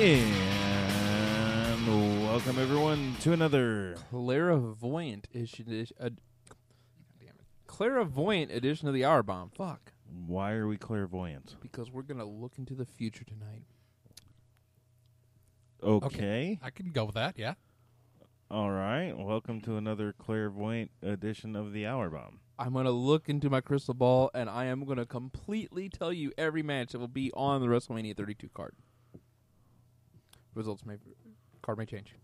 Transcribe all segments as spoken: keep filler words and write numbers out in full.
And welcome everyone to another clairvoyant edition. Uh, clairvoyant edition of the Hour Bomb. Fuck. Why are we clairvoyant? Because we're gonna look into the future tonight. Okay. okay. I can go with that, yeah. All right. Welcome to another clairvoyant edition of the Hour Bomb. I'm going to look into my crystal ball, and I am going to completely tell you every match that will be on the WrestleMania thirty-two card. Results may... Card may change.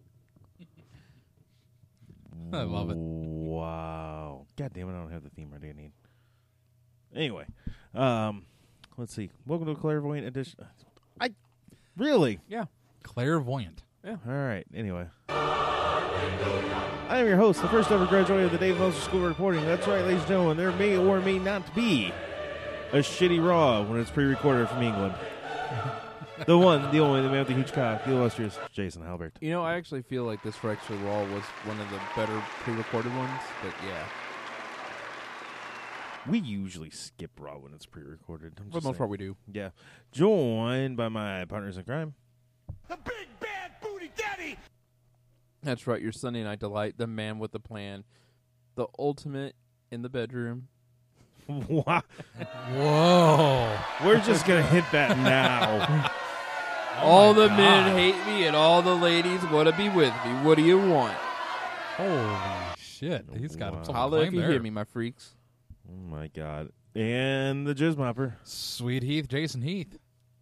I love it. Wow. God damn it, I don't have the theme ready I need. Anyway, um, let's see. Welcome to a clairvoyant edition. I... Really? Yeah. Clairvoyant. Yeah. All right. Anyway. I am your host, the first ever graduate of the Dave Meltzer School of Reporting. That's right, ladies and gentlemen. There may or may not be a shitty Raw when it's pre-recorded from England. The one, the only, the man with the huge cock, the illustrious Jason Halbert. You know, I actually feel like this for Extra Raw was one of the better pre-recorded ones, but yeah. We usually skip Raw when it's pre-recorded. For the most part, we do. Yeah. Joined by my partners in crime. The big bad booty daddy! That's right, your Sunday Night Delight, the man with the plan, the ultimate in the bedroom. Wow. Whoa. We're just going to hit that now. Oh all the God. men hate me and all the ladies want to be with me. What do you want? Holy shit. He's got Wow. himself a Holla if claim you there. hear me, my freaks. Oh, my God. And the Jizz Mopper. Sweet Heath, Jason Heath.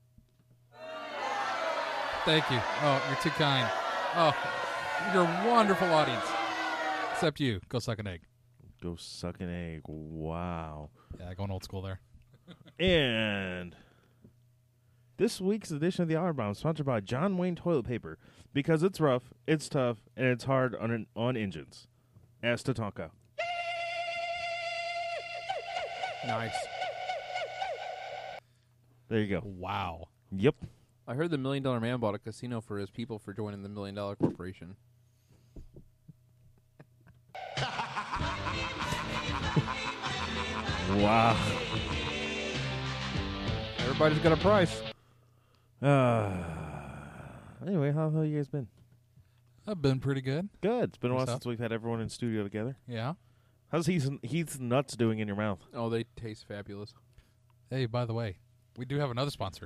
Thank you. Oh, you're too kind. Oh, you're a wonderful audience. Except you. Go suck an egg. Go suck an egg. Wow. Yeah, going old school there. And this week's edition of the Hour Bomb is sponsored by John Wayne Toilet Paper because it's rough, it's tough, and it's hard on an, on engines. Ask Tatanka. Nice. There you go. Wow. Yep. I heard the Million Dollar Man bought a casino for his people for joining the Million Dollar Corporation. Wow. Everybody's got a price. Uh, anyway, how the hell you guys been? I've been pretty good. Good. It's been a while Yourself? since we've had everyone in studio together. Yeah. How's Heath's, Heath's nuts doing in your mouth? Oh, they taste fabulous. Hey, by the way, we do have another sponsor.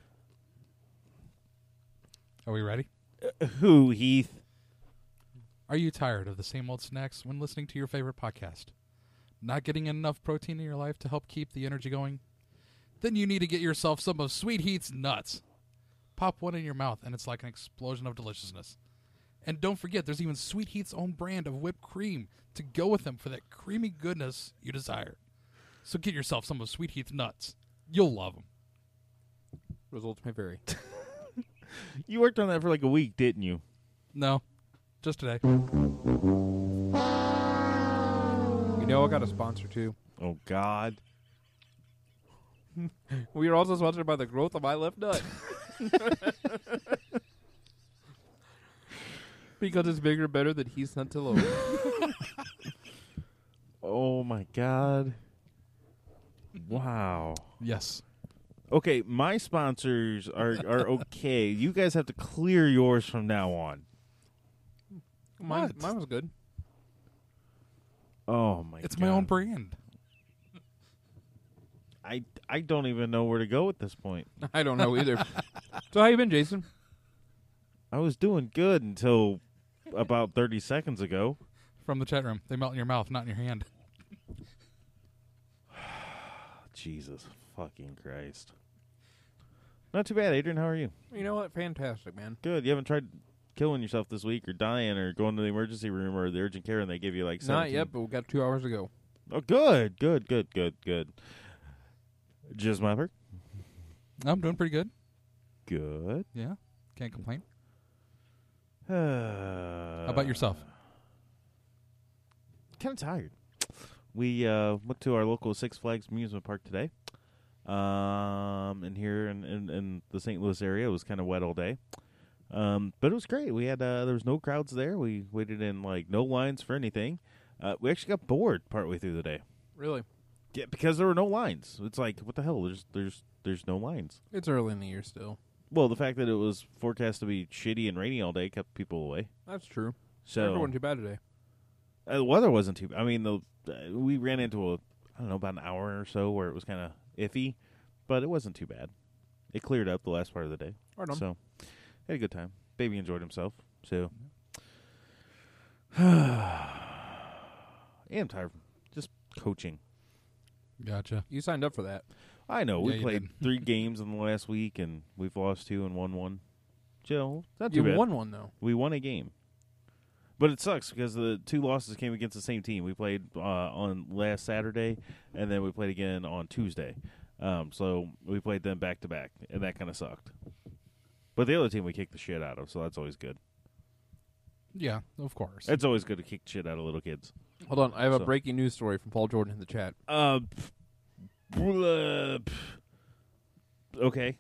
Are we ready? Uh, who, Heath? Are you tired of the same old snacks when listening to your favorite podcast? Not getting enough protein in your life to help keep the energy going? Then you need to get yourself some of Sweet Heath's nuts. Pop one in your mouth, and it's like an explosion of deliciousness. And don't forget, there's even Sweet Heath's own brand of whipped cream to go with them for that creamy goodness you desire. So get yourself some of Sweet Heath's nuts. You'll love them. Results may vary. You worked on that for like a week, didn't you? No, just today. You know, I got a sponsor, too. Oh, God. We are also sponsored by the growth of my left nut. Because it's bigger and better than Heath's Nuttillo. Oh, my God. Wow. Yes. Okay, my sponsors are, are okay. You guys have to clear yours from now on. Mine, What? mine was good. Oh, my It's God. my own brand. I, I don't even know where to go at this point. I don't know either. So how you been, Jason? I was doing good until about thirty seconds ago. From the chat room. They melt in your mouth, not in your hand. Jesus fucking Christ. Not too bad, Adrian. How are you? You know what? Fantastic, man. Good. You haven't tried killing yourself this week or dying or going to the emergency room or the urgent care and they give you like seventeen. Not yet, but we got two hours to go. Oh, good, good, good, good, good. Jizz Mopper? I'm doing pretty good. Good. Yeah. Can't complain. Uh, How about yourself? Kind of tired. We uh, went to our local Six Flags amusement park today. Um, and here in, in, in the Saint Louis area, it was kind of wet all day. Um, but it was great. We had uh, there was no crowds there. We waited in like no lines for anything. Uh, we actually got bored partway through the day. Really? Yeah, because there were no lines. It's like, what the hell? There's there's there's no lines. It's early in the year still. Well, the fact that it was forecast to be shitty and rainy all day kept people away. That's true. So It wasn't too bad today. uh, the weather wasn't too. I mean, the uh, we ran into a I don't know about an hour or so where it was kind of iffy, but it wasn't too bad. It cleared up the last part of the day. Right on. So had a good time. Baby enjoyed himself. So I am tired from just coaching. Gotcha. You signed up for that. I know. Yeah, we you played did. three games in the last week, and we've lost two and won one. Joe, not too You bad. won one, though. We won a game. But it sucks because the two losses came against the same team. We played uh, on last Saturday, and then we played again on Tuesday. Um, so we played them back to back, and that kind of sucked. But the other team we kicked the shit out of, so that's always good. Yeah, of course. It's always good to kick shit out of little kids. Hold on. I have a So- breaking news story from Paul Jordan in the chat. Uh, pff, uh, pff. Okay.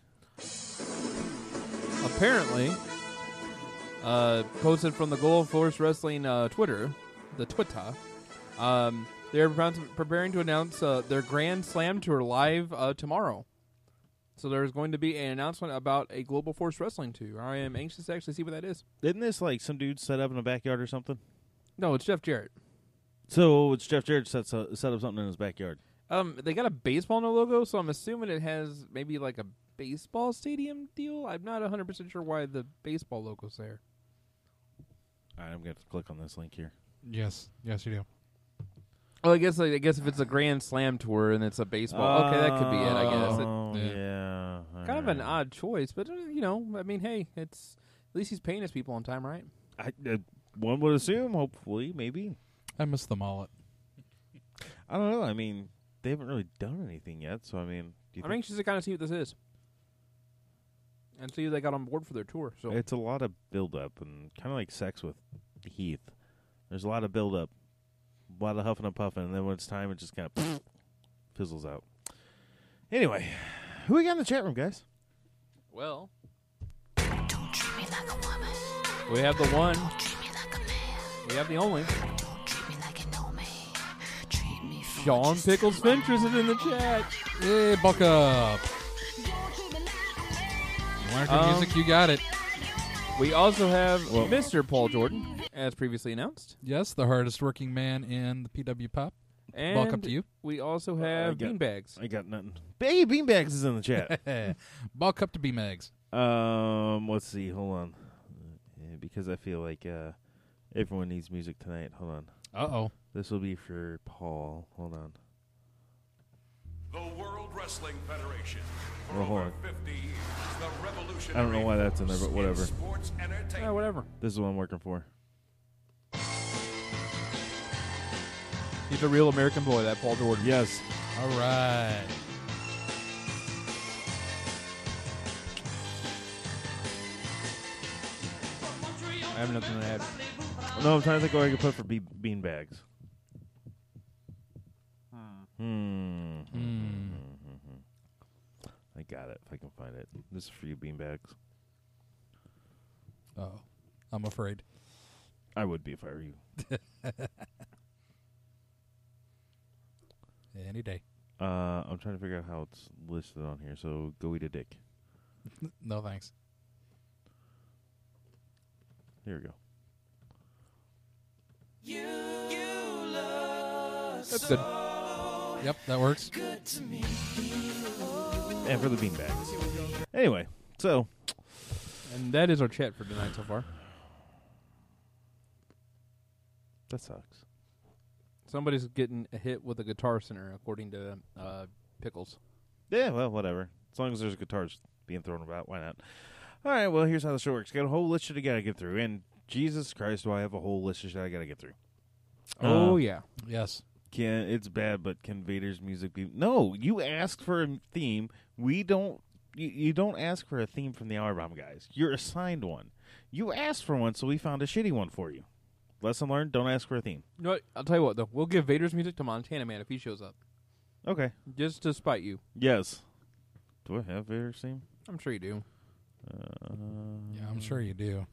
Apparently, uh, posted from the Gold Force Wrestling uh, Twitter, the Twitter, um, they're about to- preparing to announce uh, their Grand Slam Tour live uh, tomorrow. So there's going to be an announcement about a Global Force Wrestling tour. I am anxious to actually see what that is. Isn't this like some dude set up in a backyard or something? No, it's Jeff Jarrett. So it's Jeff Jarrett set, set up something in his backyard. Um, they got a baseball in the logo, so I'm assuming it has maybe like a baseball stadium deal. I'm not one hundred percent sure why the baseball logo's there. All right, I'm going to click on this link here. yes, yes, you do. Well, I guess I guess if it's a Grand Slam tour and it's a baseball, okay, that could be it. I guess. It, Oh, Yeah. yeah. kind of an All right. odd choice, but uh, you know, I mean, hey, it's at least he's paying his people on time, right? I, uh, one would assume, hopefully, maybe. I miss the mullet. I don't know. I mean, they haven't really done anything yet, so I mean, do you I'm think anxious to kind of see what this is and see if they got on board for their tour. So it's a lot of build-up and kind of like sex with Heath. There's a lot of build-up, a lot of huffing and puffing, and then when it's time, it just kind of fizzles out. Anyway, who we got in the chat room, guys? well, Don't treat me like a woman. we have the one, Treat me like a man. we have the only. Don't treat me like you know me. Treat me for Sean just Pickles Finchers is in the chat. Hey, bulk up. You want your Um, music? You got it. We also have Well- Mister Paul Jordan, as previously announced. Yes, the hardest working man in the P W Pop. And Welcome to you. we also have got- beanbags. I got nothing. Hey, Beanbags is in the chat. Bulk up to B Mags. um, let's see. Hold on, yeah, because I feel like uh, everyone needs music tonight. Hold on. Uh oh. This will be for Paul. Hold on. The World Wrestling Federation. For Well, hold over on. fifty years, the revolutionary I don't know why that's in there, but force whatever. in Sports entertainment. Yeah, whatever. This is what I'm working for. He's a real American boy, that Paul Jordan. Yes. All right. I have nothing to add. No, I'm trying to think what I could put for be- Beanbags. Hmm. Hmm. I got it if I can find it. This is for you, Beanbags. Oh, I'm afraid. I would be if I were you. Any day. Uh, I'm trying to figure out how it's listed on here. So go eat a dick. No thanks. Here we go. That's good. Yep, that works. And for the Beanbags. Anyway, so And that is our chat for tonight so far. that sucks. Somebody's getting a hit with a Guitar Center, according to uh, Pickles. Yeah, well, whatever. As long as there's guitars being thrown about, why not? All right, well, here's how the show works. Got a whole list that I got to get through. And Jesus Christ, do I have a whole list that I got to get through. Oh, Uh, yeah. Yes. Can It's bad, but can Vader's music be... No, you ask for a theme. We don't... You, you don't ask for a theme from the Hour Bomb guys. You're assigned one. You asked for one, so we found a shitty one for you. Lesson learned, don't ask for a theme. You know what? I'll tell you what, though. We'll give Vader's music to Montana Man if he shows up. Okay. Just to spite you. Yes. Do I have Vader's theme? I'm sure you do. Uh, Yeah, I'm sure you do.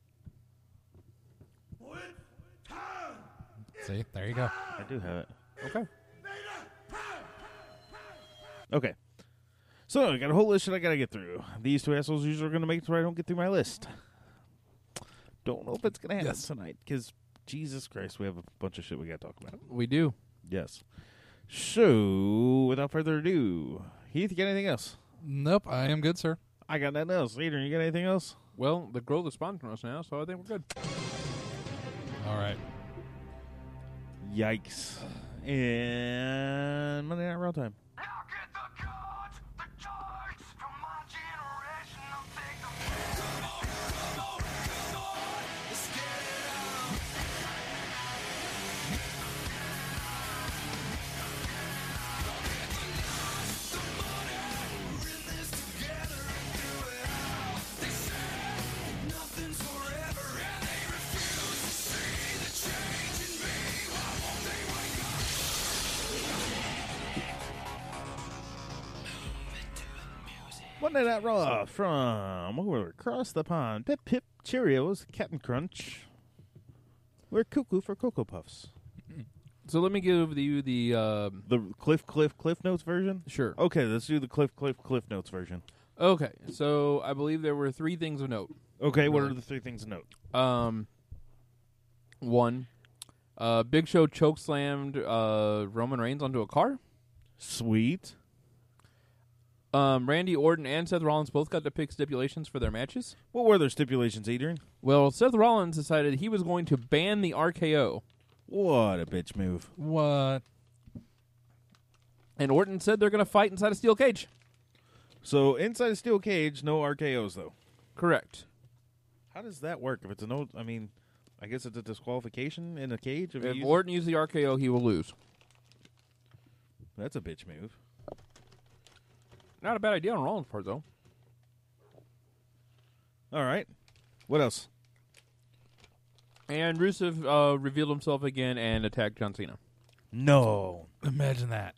See, there you go. I do have it. Okay. Okay. So I got a whole list that I got to get through. These two assholes usually are going to make it so I don't get through my list. Don't know if it's going to happen Yes. tonight because Jesus Christ, we have a bunch of shit we got to talk about. We do. Yes. So without further ado, Heath, you got anything else? Nope, I am good, sir. I got nothing else. Adrian, you got anything else? Well, the girl is sponsoring us now, so I think we're good. All right. Yikes. And Monday Night Raw time. Now get the cards, the cards from my generation. I'll take them. Monday Night Raw from over across the pond. Pip Pip Cheerios, Captain Crunch. We're cuckoo for Cocoa Puffs. So let me give you the um, The Cliff Cliff Cliff Notes version? sure. Okay, let's do the Cliff Cliff Cliff Notes version. Okay, so I believe there were three things of note. Okay, what Really? are the three things to note? Um, one, uh, Big Show chokeslammed uh, Roman Reigns onto a car. Sweet. Um, Randy Orton and Seth Rollins both got to pick stipulations for their matches. What were their stipulations, Adrian? Well, Seth Rollins decided he was going to ban the R K O, What a bitch move. What? and Orton said they're going to fight inside a steel cage. So, inside a steel cage, no R K Os, though. Correct. How does that work? If it's a no, I mean, I guess it's a disqualification in a cage. If, you If use- Orton used the R K O, he will lose. That's a bitch move. Not a bad idea on Rollins' part, though. All right. What else? And Rusev uh, revealed himself again and attacked John Cena. No. Imagine that.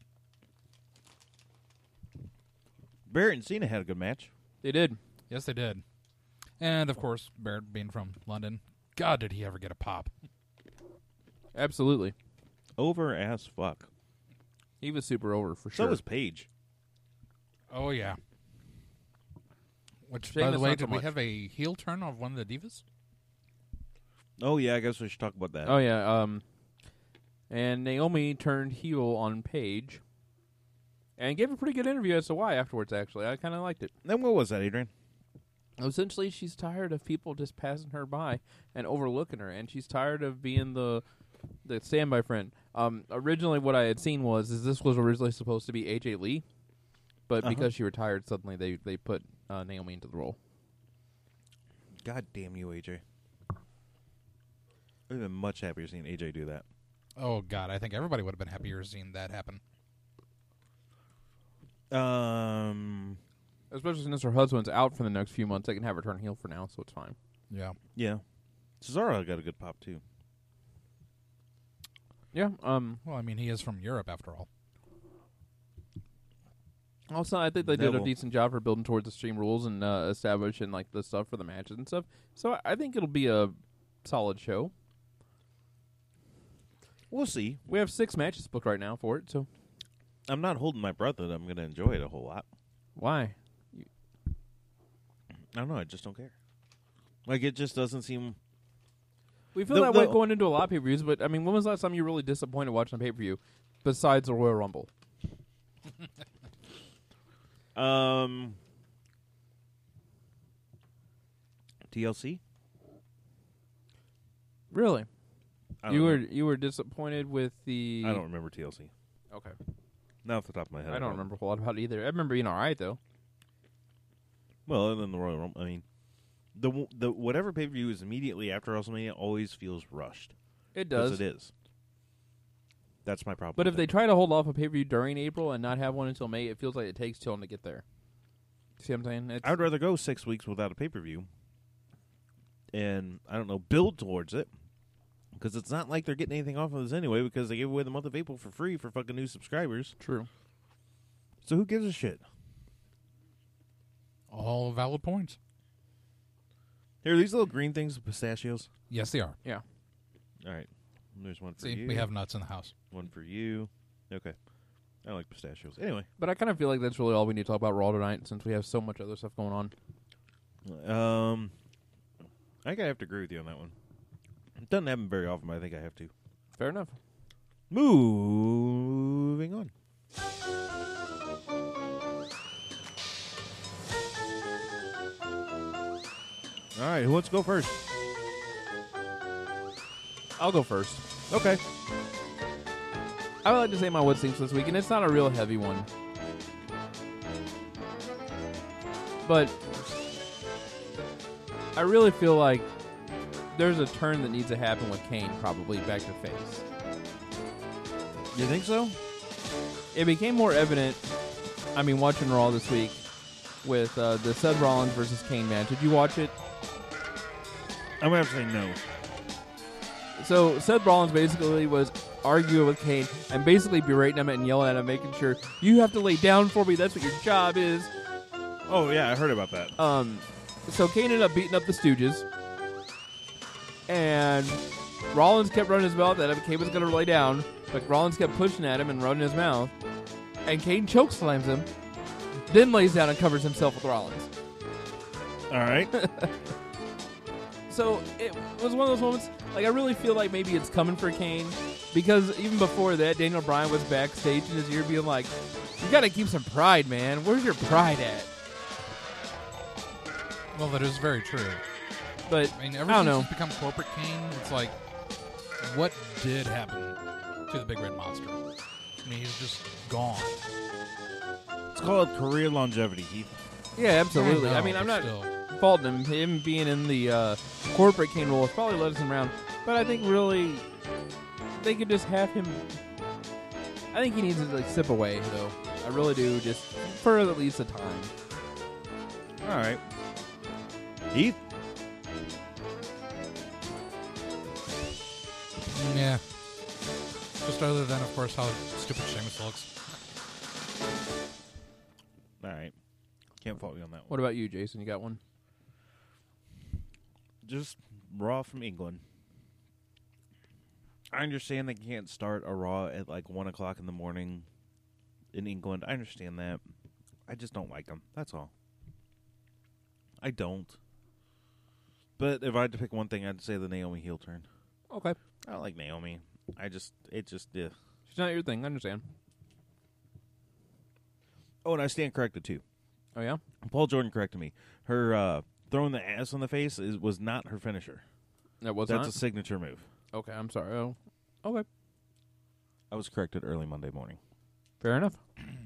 Barrett and Cena had a good match. They did. Yes, they did. And, of course, Barrett being from London, God, did he ever get a pop. Absolutely. Over as fuck. He was super over for So sure. was Paige. Oh, yeah. Which, Shame by the it's way, not so did we much. have a heel turn of one of the divas? Oh, yeah, I guess we should talk about that. Oh yeah, um, and Naomi turned heel on Paige, and gave a pretty good interview as to why afterwards. Actually, I kind of liked it. Then what was that, Adrian? Essentially, she's tired of people just passing her by and overlooking her, and she's tired of being the the standby friend. Um, originally, what I had seen was is this was originally supposed to be A J Lee, but Uh-huh. because she retired, suddenly they they put uh, Naomi into the role. God damn you, A J. I've been much happier seeing A J do that. Oh, God, I think everybody would have been happier seeing that happen. Um, Especially since her husband's out for the next few months, they can have her turn heel for now, so it's fine. Yeah. yeah. Cesaro got a good pop, too. Yeah. Um. Well, I mean, he is from Europe, after all. Also, I think they did a Neville. decent job for building towards Extreme Rules and uh, establishing like the stuff for the matches and stuff. So I think it'll be a solid show. We'll see. We have six matches booked right now for it. So I'm not holding my breath that I'm going to enjoy it a whole lot. why? I don't know. I just don't care. Like, it just doesn't seem... We feel The- that way the- going into a lot of pay per views. But I mean, when was the last time you were really disappointed watching a pay per view besides the Royal Rumble? Um, T L C? Really? I don't You were remember. you were disappointed with the? I don't remember T L C. Okay. Not off the top of my head. I don't remember a whole lot about it either. I remember being all right though. Well, other than the Royal Rumble, I mean, the w- the whatever pay per view is immediately after WrestleMania always feels rushed. It 'Cause does. It is. That's my problem. But if with they it. try to hold off a pay per view during April and not have one until May, it feels like it takes too long to get there. See what I'm saying? It's, I would rather go six weeks without a pay per view, and I don't know, build towards it, because it's not like they're getting anything off of this anyway. Because they gave away the month of April for free for fucking new subscribers. True. So who gives a shit? All valid points. Here, are these little green things, pistachios. Yes, they are. Yeah. All right, there's one for See, you. we have nuts in the house. one for you. Okay. I like pistachios. Anyway, But I kind of feel like that's really all we need to talk about Raw tonight, since we have so much other stuff going on. um, I think I have to agree with you on that one. It doesn't happen very often, but I think I have to. Fair enough. Moving on. All right, who wants to go first? I'll go first. Okay. I would like to say my what stinks this week, and it's not a real heavy one. But I really feel like there's a turn that needs to happen with Kane, probably back to face. You think so? It became more evident, I mean, watching Raw this week with uh, the Seth Rollins versus Kane match. Did you watch it? I'm going to have to say no. So Seth Rollins basically was arguing with Kane and basically berating him and yelling at him, making sure, you have to lay down for me, that's what your job is. Oh, yeah, I heard about that. Um, so Kane ended up beating up the Stooges, and Rollins kept running his mouth at him. Kane was going to lay down, but Rollins kept pushing at him and running his mouth, and Kane chokeslams him, then lays down and covers himself with Rollins. All right. So it was one of those moments, like, I really feel like maybe it's coming for Kane, because even before that, Daniel Bryan was backstage in his ear being like, you got to keep some pride, man. Where's your pride at? Well, that is very true. But, I mean, I ever don't since know. it's become corporate Kane, it's like, what did happen to the Big Red Monster? I mean, he's just gone. It's called career longevity, Heath. Yeah, absolutely. I, know, mean, I'm but not still. faulting him. Him being in the uh, corporate Kane role has probably led us around. But I think really they could just have him. I think he needs to like sip away, though. I really do, just for at least a time. All right. Heath? Yeah. Just other than, of course, how stupid Sheamus looks. All right. Can't fault you on that one. What about you, Jason? You got one? Just Raw from England. I understand they can't start a Raw at like one o'clock in the morning in England. I understand that. I just don't like them. That's all. I don't. But if I had to pick one thing, I'd say the Naomi heel turn. Okay. I don't like Naomi. I just, it just, yeah. She's not your thing. I understand. Oh, and I stand corrected too. Oh, yeah? Paul Jordan corrected me. Her uh, throwing the ass on the face is, was not her finisher. That was That's not? a signature move. Okay, I'm sorry. Oh, okay. I was corrected early Monday morning. Fair enough.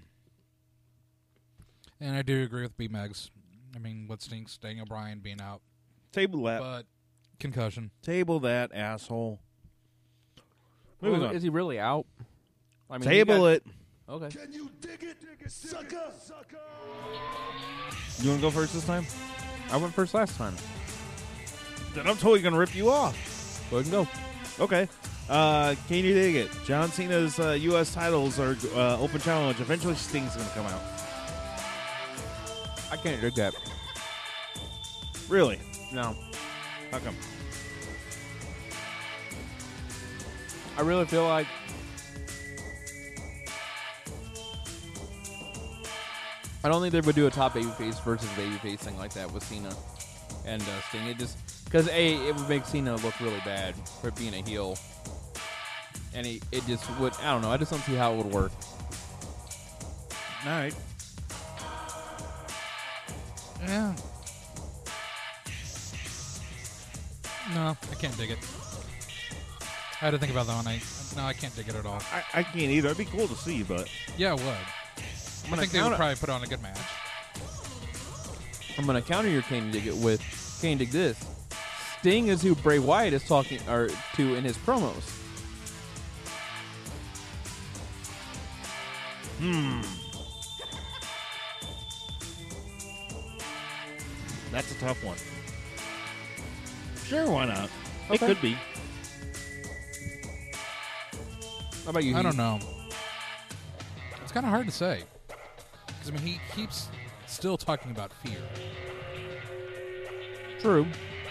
And I do agree with B-Megs. I mean, what stinks, Daniel Bryan being out. Table that. But concussion. Table that, asshole. Moving Well, on. is he really out? I mean, Table he it. got- Okay. Can you dig it, sucker? Sucker. You want to go first this time? I went first last time. Then I'm totally going to rip you off. Go ahead and go. Okay. Uh, can you dig it? John Cena's uh, U S titles are uh, open challenge. Eventually Sting's going to come out. I can't dig that. Really? No. How come? I really feel like I don't think they would do a top babyface versus babyface thing like that with Cena and uh, Sting. It just because a it would make Cena look really bad for being a heel, and he, it just would. I don't know. I just don't see how it would work. All right. Yeah. No, I can't dig it. I had to think about that one. I, no, I can't dig it at all. I, I can't either. It'd be cool to see, but Yeah, it would. I gonna think they would count it. probably put on a good match. I'm gonna counter your Kane dig it with Kane dig this. Sting is who Bray Wyatt is talking or to in his promos. hmm. That's a tough one. Sure, why not? It Okay. could be. How about you? I Heath? don't know. It's kind of hard to say. Because, I mean, he keeps still talking about fear. True.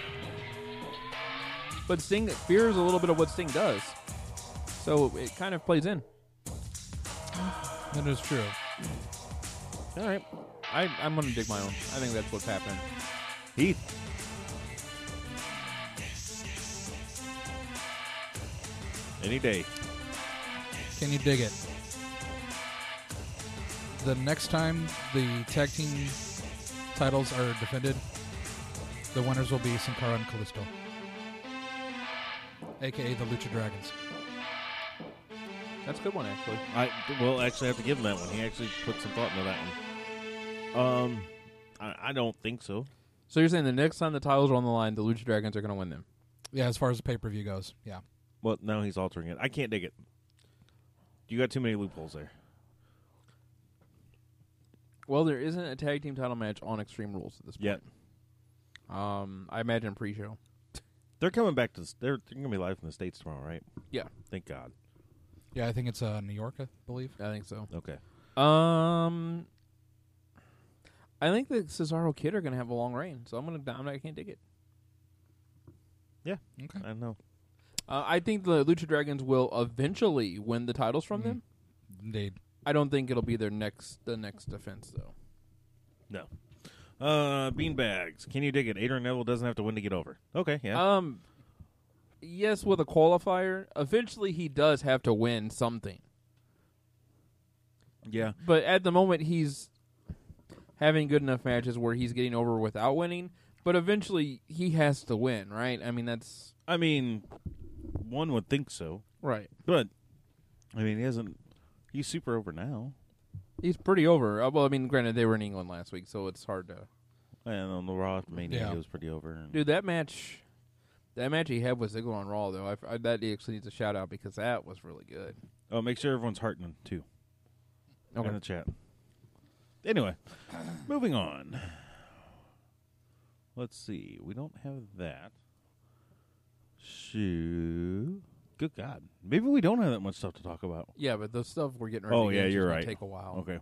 But Sting, fear is a little bit of what Sting does. So it kind of plays in. That is true. All right. I, I'm going to dig my own. I think that's what's happening. Heath. Any day. Can you dig it? The next time the tag team titles are defended, the winners will be Sin Cara and Kalisto, a k a the Lucha Dragons. That's a good one, actually. I will actually have to give him that one. He actually put some thought into that one. Um, I, I don't think so. So you're saying the next time the titles are on the line, the Lucha Dragons are going to win them? Yeah, as far as the pay-per-view goes, yeah. Well, now he's altering it. I can't dig it. You got too many loopholes there. Well, there isn't a tag team title match on Extreme Rules at this point. Yet. Um, I imagine pre-show. They're coming back to. They're, they're going to be live in the States tomorrow, right? Yeah, Thank God. Yeah, I think it's uh, New York, I believe. I think so. Okay. Um, I think the Cesaro Kid are going to have a long reign, so I'm going to. I can't dig it. Yeah. Okay. I know. Uh, I think the Lucha Dragons will eventually win the titles from them. Indeed. I don't think it'll be their next the next defense though. No. Uh, beanbags. Can you dig it? Adrian Neville doesn't have to win to get over. Okay. Yeah. Um, yes, with a qualifier, eventually he does have to win something. yeah. But at the moment, he's having good enough matches where he's getting over without winning. But eventually, he has to win, right? I mean, that's I mean, one would think so, right. but I mean, he hasn't. He's super over now. He's pretty over. Uh, well, I mean, granted, they were in England last week, so it's hard to. And on the Raw Mania, Yeah. he was pretty over. And Dude, that match, that match he had with Ziggler on Raw, though, I, I, that actually needs a shout out because that was really good. Oh, make sure everyone's heartening too. Okay. In the chat. Anyway, moving on. Let's see. We don't have that. Shoo. Good God. Maybe we don't have that much stuff to talk about. Yeah, but the stuff we're getting ready Oh, to yeah, get into you're is gonna right. take a while. Okay.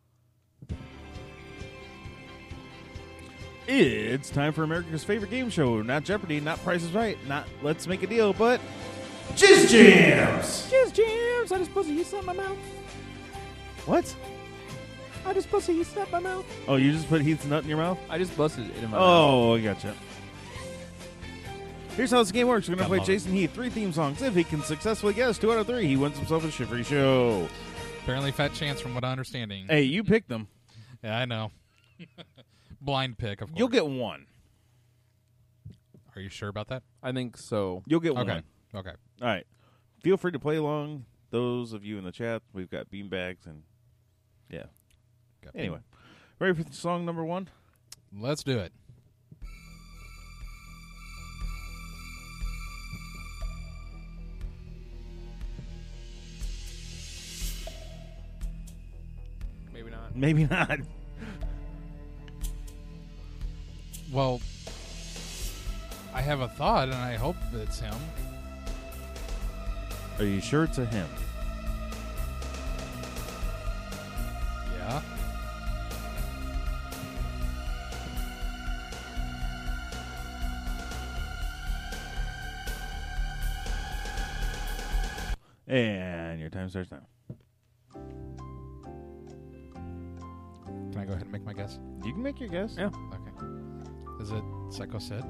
It's time for America's favorite game show. Not Jeopardy, not Price is Right, not Let's Make a Deal, but Jizz Jams! Cheers, James! I just pussy he slapped my mouth. What? I just pussy he slapped my mouth. Oh, you just put Heath's nut in your mouth? I just busted it in my mouth. Oh, I gotcha. Here's how this game works. We're going to I play love it. Jason Heath three theme songs. If he can successfully guess two out of three, he wins himself a Shivery Show. Apparently fat chance from what I'm understanding. Hey, you picked them. Yeah, I know. Blind pick, of course. You'll get one. Are you sure about that? I think so. You'll get Okay. one. Okay. All right. Feel free to play along. Those of you in the chat, we've got beanbags and yeah. Got Anyway, ready for song number one? Let's do it. Maybe not. Maybe not. Well, I have a thought, and I hope it's him. Are you sure it's a him? Yeah. And your time starts now. Can I go ahead and make my guess? You can make your guess. Yeah. Okay. Is it Psycho Sid?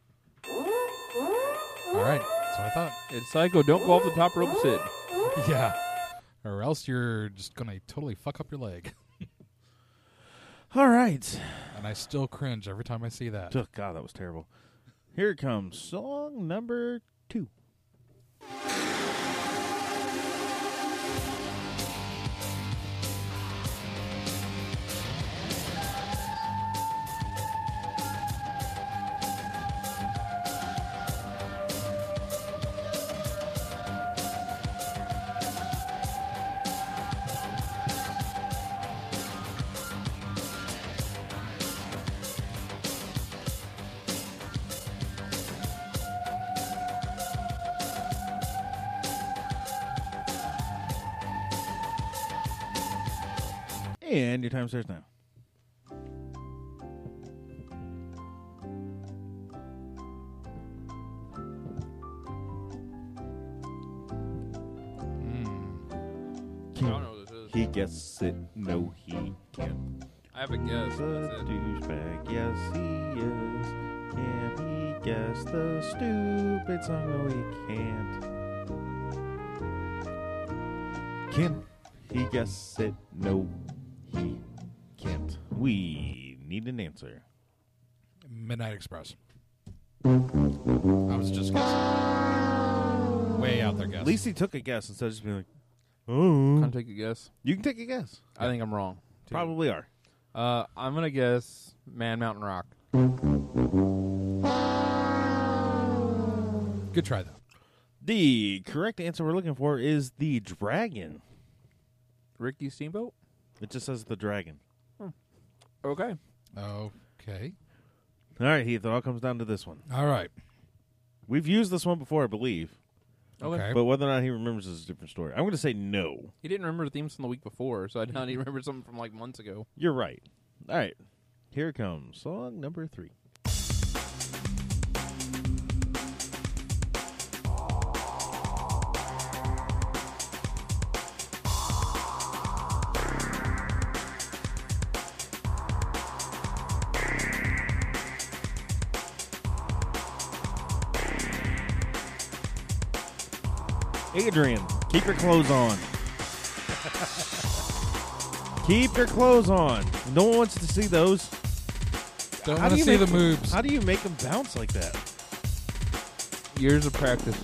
All right. That's what I thought. It's Psycho. Don't go off the top rope, Sid. Yeah. Or else you're just going to totally fuck up your leg. All right. And I still cringe every time I see that. Oh, God, that was terrible. Here it comes. Song number two. And your time starts now. Mm. I don't know what this is. he gets it. No, he can't. I have a guess. He's a That's it. douchebag. Yes, he is. Can he guess the stupid song? No, he can't. Can he guess it? No, he can't. We need an answer. Midnight Express. I was just guessing. Way out there, guess. At least he took a guess instead of just being like, oh. Can I take a guess? You can take a guess. I think I'm wrong. too. Probably are. Uh, I'm gonna guess Man Mountain Rock. Good try, though. The correct answer we're looking for is the dragon. Ricky Steamboat. It just says the dragon. Okay. Okay. All right, Heath, it all comes down to this one. All right. We've used this one before, I believe. Okay. Okay. But whether or not he remembers is a different story. I'm going to say no. He didn't remember the themes from the week before, so I doubt he remembered something from like months ago. You're right. All right. Here it comes. Song number three. Adrian, keep your clothes on. Keep your clothes on. No one wants to see those. Don't How want do to you see the make- moves. How do you make them bounce like that? Years of practice.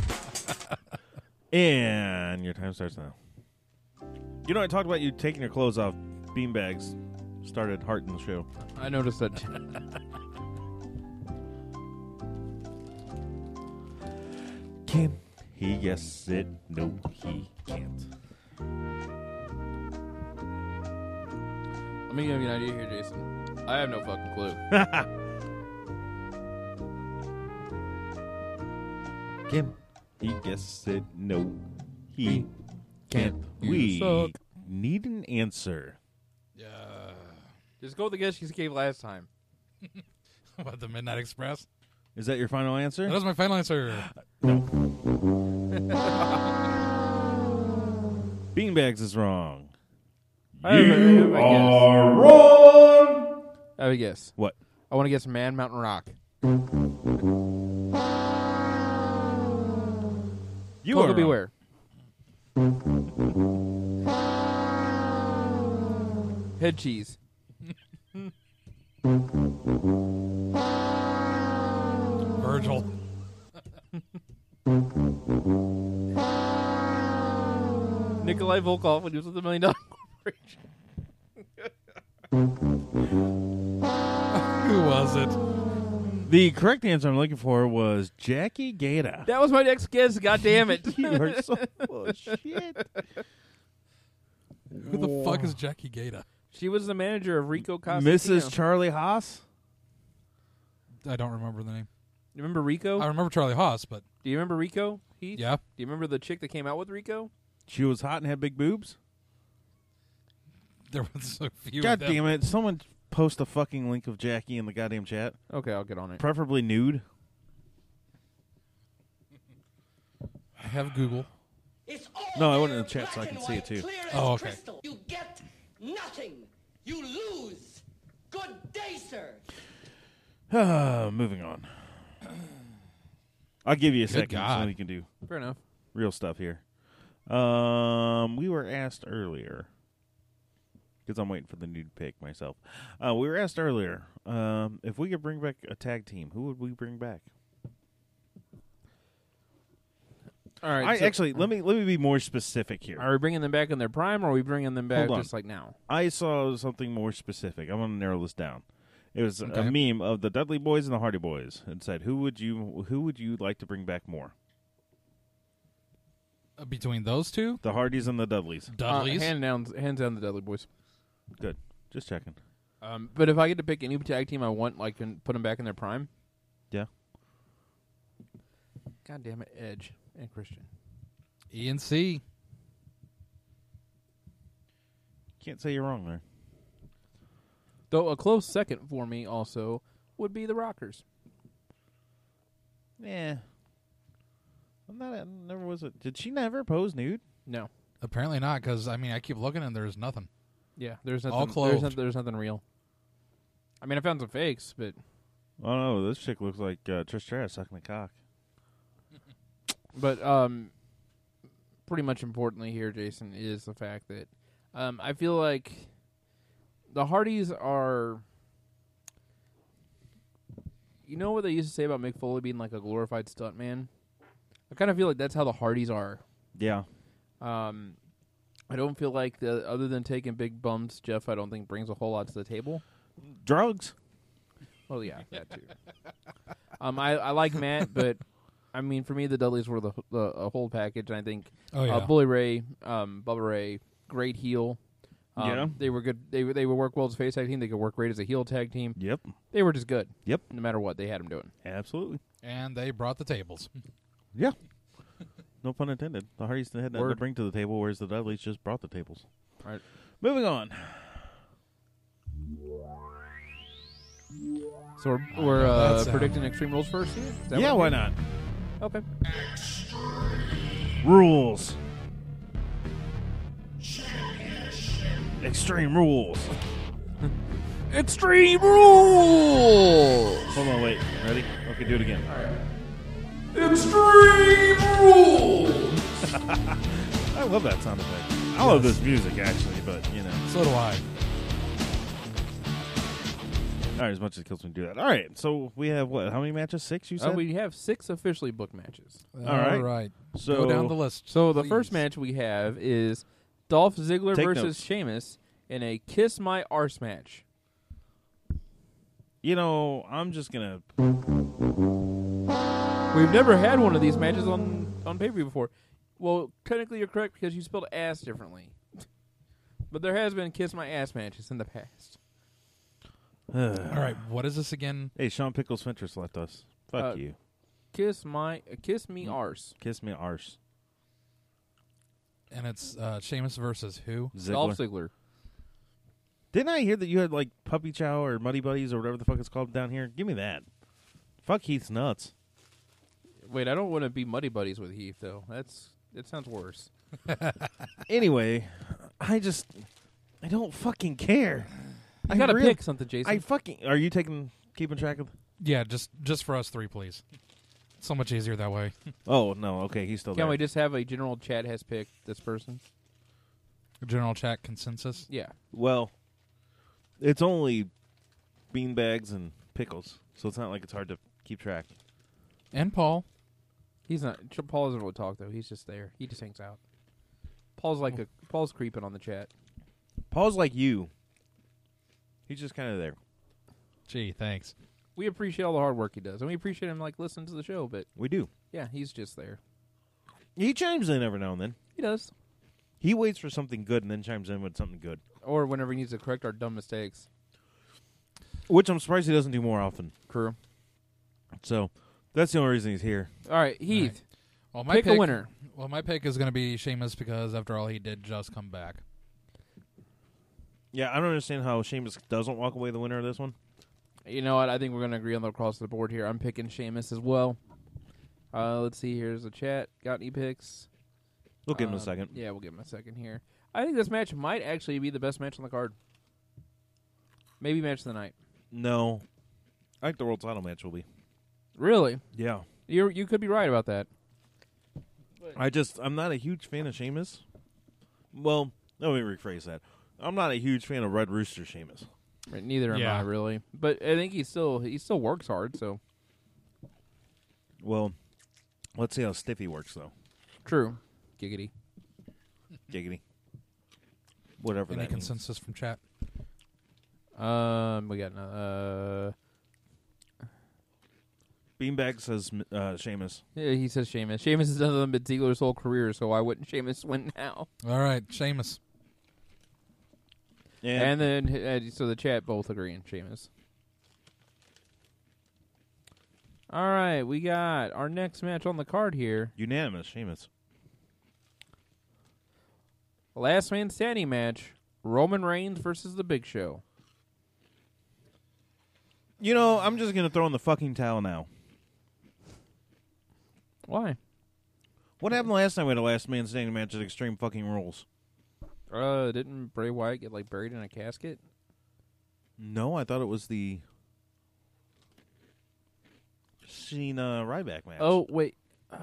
And your time starts now. You know, I talked about you taking your clothes off. Beanbags started hearting the show. I noticed that. Can he guess it? No, he can't. Let me give you an idea here, Jason. I have no fucking clue. Can he guess it? No, he can't. You We suck. need an answer. Yeah. Just go with the guess you gave last time. What, the Midnight Express? Is that your final answer? That was my final answer. Beanbags is wrong. I have a- I have a guess. are wrong. I have a guess. What? I want to guess Man Mountain Rock. You Coco are Beware. Head cheese. Virgil. Nikolai Volkov when he was with the Million Dollar Corporation. Who was it? The correct answer I'm looking for was Jackie Gaeta. That was my next guess. God damn it. You are so full of shit. Who the fuck is Jackie Gaeta? She was the manager of Rico Costantino. Missus Charlie Haas? I don't remember the name. You remember Rico? I remember Charlie Haas, but Do you remember Rico, Heath? yeah. Do you remember the chick that came out with Rico? She was hot and had big boobs? There was a few God of them. damn it. Someone post a fucking link of Jackie in the goddamn chat. Okay, I'll get on it. Preferably nude. I have Google. It's all No, I went there in the chat so I black can and see it white, too. clear as Oh, okay. crystal. You get nothing. You lose. Good day, sir. Moving on. I'll give you a Good second God. so we can do Fair enough. real stuff here. Um, we were asked earlier, because I'm waiting for the nude pic myself. Uh, we were asked earlier um, if we could bring back a tag team. Who would we bring back? All right. I so actually let me let me be more specific here. are we bringing them back in their prime, or are we bringing them back Hold on. just like now? I saw something more specific. I'm going to narrow this down. It was Okay. a meme of the Dudley Boys and the Hardy Boys. It said, "Who would you who would you like to bring back more? Uh, between those two, The Hardys and the Dudleys." Dudleys. Uh, hand down, hands down the Dudley Boys. Good. Just checking. Um, but if I get to pick any tag team I want, like, and put them back in their prime. Yeah. God damn it, Edge and Christian. E and C. Can't say you're wrong there. Though a close second for me also would be the Rockers. Yeah. I'm not. I never was. A, did she never pose nude? No. Apparently not, because I mean I keep looking and there's nothing. Yeah, there's All nothing. There's, clothed. not, there's nothing real. I mean, I found some fakes, but Oh no, this chick looks like uh, Trish Stratus sucking a cock. but um, pretty much importantly here, Jason, is the fact that um, I feel like the Hardys are. You know what they used to say about Mick Foley being like a glorified stuntman? I kind of feel like that's how the Hardys are. Yeah. Um, I don't feel like the other than taking big bumps, Jeff, I don't think brings a whole lot to the table. Drugs. Well, yeah, that too. um, I, I like Matt, but I mean, for me, the Dudleys were the the a whole package. And I think Oh yeah. uh, Bully Ray, um, Bubba Ray, great heel. Um, Yeah. they were good. They were- they would work well as a face tag team. They could work great as a heel tag team. Yep. They were just good. Yep. No matter what they had them doing. Absolutely. And they brought the tables. Yeah. No pun intended. The Hardys had nothing to Word. bring to the table, whereas the Dudleys just brought the tables. Right. Moving on. So we're, we're know that uh, sound. predicting Extreme Rules first here. Is that Yeah, what why we're not? doing? Okay. Rules. Extreme rules. Extreme Rules. Hold on, wait. Ready? Okay, do it again. Extreme Rules. I love that sound effect. I love this music, actually, but, you know. So do I. All right, as much as it kills me to do that. All right, so we have, what, how many matches? Six, you said? Uh, we have six officially booked matches. All right. All right. so, Go down the list. So the please. first match we have is Dolph Ziggler Take versus notes. Sheamus in a Kiss My Arse match. you know, I'm just going to... We've never had one of these matches on, on pay-per-view before. Well, technically you're correct because you spelled ass differently. But there has been Kiss My Ass matches in the past. All right. What is this again? Hey, Sean Pickles Ventress left us. Fuck Uh, you. Kiss my, uh, kiss me Mm. arse. Kiss me arse. And it's uh, Sheamus versus who? Dolph Ziggler. Ziggler. Didn't I hear that you had, like, Puppy Chow or Muddy Buddies or whatever the fuck it's called down here? Give me that. Fuck Heath's nuts. Wait, I don't want to be muddy buddies with Heath though. That's that sounds worse. Anyway, I just... I don't fucking care. You I gotta really- pick something, Jason. I fucking... Are you taking... Keeping track of... Yeah, just just for us three, please. So much easier that way. Oh, no. Okay, he's still Can't there. we just have a general chat has picked this person? General chat consensus. Yeah. Well, it's only beanbags and pickles, so it's not like it's hard to keep track. And Paul. He's not. Ch- Paul doesn't really talk though. He's just there. He just hangs out. Paul's like a Paul's creeping on the chat. Paul's like you. He's just kind of there. Gee, thanks. We appreciate all the hard work he does, and we appreciate him like listening to the show. But We do. yeah, he's just there. He chimes in every now and then. He does. He waits for something good and then chimes in with something good, Or whenever he needs to correct our dumb mistakes. which I'm surprised he doesn't do more often. True. So that's the only reason he's here. All right, Heath, Well, my pick, pick a winner. Well, my pick is going to be Sheamus because after all, he did just come back. Yeah, I don't understand how Sheamus doesn't walk away the winner of this one. You know what? I think we're going to agree on the across the board here. I'm picking Sheamus as well. Uh, let's see. Here's the chat. Got any picks? We'll give him Uh, a second. Yeah, we'll give him a second here. I think this match might actually be the best match on the card. Maybe match of the night. No. I think the world title match will be. Really? Yeah. You you could be right about that. I just, I'm not a huge fan of Sheamus. Well, let me rephrase that. I'm not a huge fan of Red Rooster Sheamus. Right, neither Yeah. am I really. But I think he still he still works hard. So Well, let's see how stiff he works, though. true. Giggity. Giggity. Whatever Any that means. consensus from chat? Um, we got uh. Beanbag says uh, Sheamus. Yeah, he says Sheamus. Sheamus has done nothing but Ziggler's whole career, so why wouldn't Sheamus win now? All right, Sheamus. And, And then uh, so the chat both agree on Sheamus. All right, we got our next match on the card here. unanimous Sheamus. Last man standing match: Roman Reigns versus The Big Show. You know, I'm just going to throw in the fucking towel now. Why? What happened last time we had a last man standing match at Extreme fucking Rules? Uh, didn't Bray Wyatt get like buried in a casket? No, I thought it was the Cena Ryback match. Oh wait,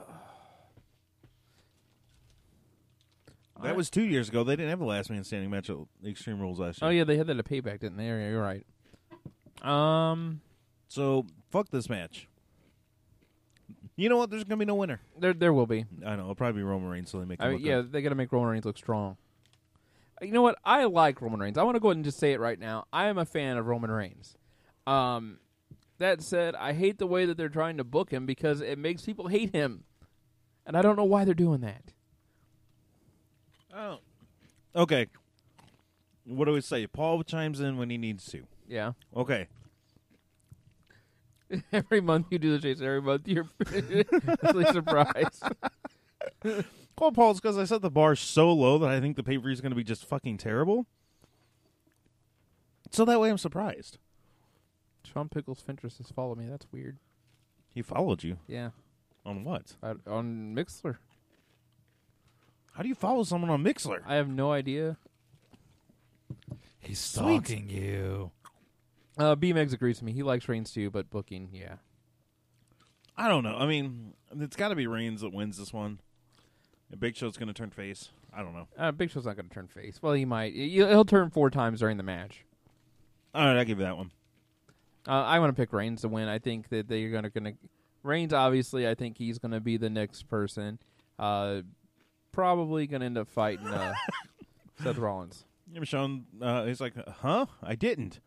that was two years ago. They didn't have a last man standing match at Extreme Rules last year. oh yeah, they had that at Payback, didn't they? Yeah, you're right. Um, So fuck this match. You know what? There's gonna be no winner. there there will be. I know it'll probably be Roman Reigns, so they make. Him I mean, look yeah, good. they got to make Roman Reigns look strong. You know what? I like Roman Reigns. I want to go ahead and just say it right now. I am a fan of Roman Reigns. Um, that said, I hate the way that they're trying to book him because it makes people hate him, and I don't know why they're doing that. Oh. Okay. What do we say? Paul chimes in when he needs to. Yeah. Okay. Every month you do the chase. Every month you're really surprised. Well, Paul, it's because I set the bar so low that I think the pay-per-view is going to be just fucking terrible. So that way I'm surprised. Sean Pickles Fintress has followed me. That's weird. He followed you. Yeah. On what? I, on Mixler. How do you follow someone on Mixler? I have no idea. He's Sweet. stalking you. Uh, B-Megs agrees with me. He likes Reigns too, but booking, yeah. I don't know. I mean, it's got to be Reigns that wins this one. And Big Show's going to turn face. I don't know. Uh, Big Show's not going to turn face. Well, he might. He- He'll turn four times during the match. All right, I'll give you that one. Uh, I want to pick Reigns to win. I think that they're going to going to Reigns. Obviously, I think he's going to be the next person. Uh, probably going to end up fighting uh, Seth Rollins. Yeah, Sean, uh, he's like, huh? I didn't.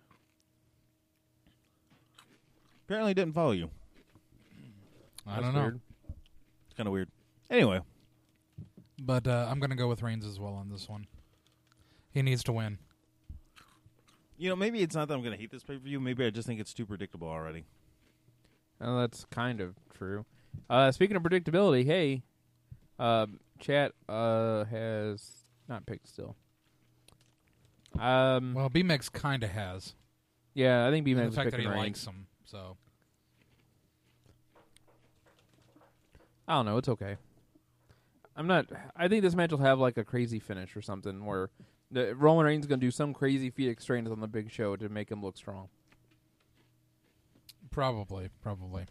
Apparently didn't follow you. I That's don't know. weird. It's kind of weird. Anyway. But uh, I'm going to go with Reigns as well on this one. He needs to win. You know, maybe it's not that I'm going to hate this pay-per-view. Maybe I just think it's too predictable already. Oh, that's kind of true. Uh, speaking of predictability, hey, uh, chat uh, has not picked still. Um, Well, B-Megs kind of has. yeah, I think And B-Man's the fact that he picking likes Reigns. him. So I don't know. It's okay. I'm not. I think this match will have like a crazy finish or something where the, Roman Reigns is going to do some crazy Phoenix strength on the Big Show to make him look strong. probably, probably.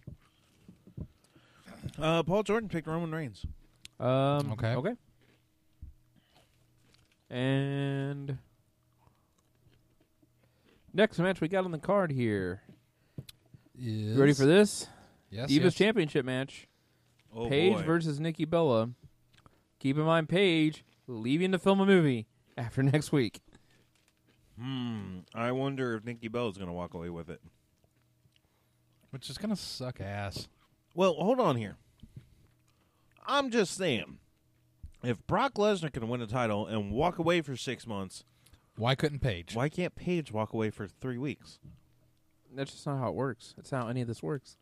Uh, Paul Jordan picked Roman Reigns. Um, Okay. Okay. And next match we got on the card here. Is... You ready for this? Yes. Divas yes. Championship match. Oh, Paige boy. versus Nikki Bella. Keep in mind, Paige leaving to film a movie after next week. Hmm. I wonder if Nikki Bella's going to walk away with it. Which is gonna suck ass. Well, hold on here. I'm just saying, if Brock Lesnar can win a title and walk away for six months, Why couldn't Paige? why can't Paige walk away for three weeks? That's just not how it works. That's not how any of this works.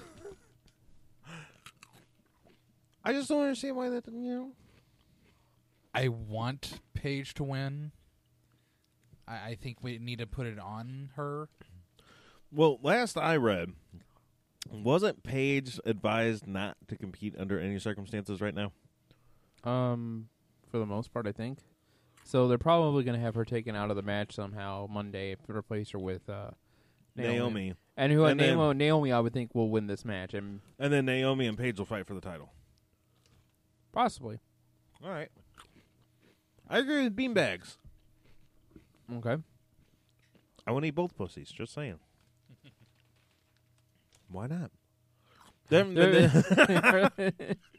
I just don't understand why that, you know. I want Paige to win. I, I think we need to put it on her. Well, last I read, wasn't Paige advised not to compete under any circumstances right now? Um, for the most part, I think. So they're probably going to have her taken out of the match somehow Monday to replace her with uh, Naomi. Naomi. And who And then- Naomi, Naomi, I would think, will win this match. And And then Naomi and Paige will fight for the title. possibly. All right. I agree with beanbags. Okay. I want to eat both pussies, just saying. Why not? There haven't been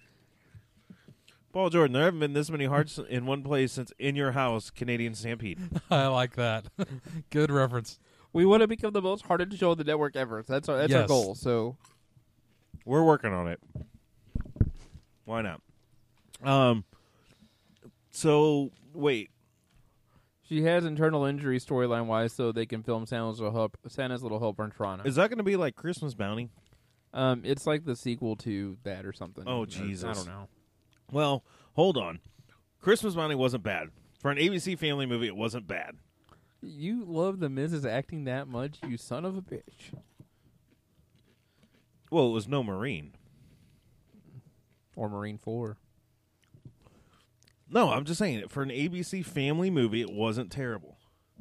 Paul Jordan, there haven't been this many hearts in one place since In Your House, Canadian Stampede. I like that. Good reference. We want to become the most hearted show on the network ever. That's our, that's our Yes. goal. So We're working on it. Why not? Um. So, wait. she has internal injury storyline wise, so they can film Santa's Little Help, Santa's Little Helper in Toronto. Is that going to be like Christmas Bounty? Um, it's like the sequel to that or something. Oh, Or- Jesus. I don't know. Well, hold on. Christmas Bounty wasn't bad. For an A B C family movie, it wasn't bad. You love the Missus acting that much, you son of a bitch. Well, it was no Marine. Or Marine Four. No, I'm just saying, for an A B C family movie, it wasn't terrible.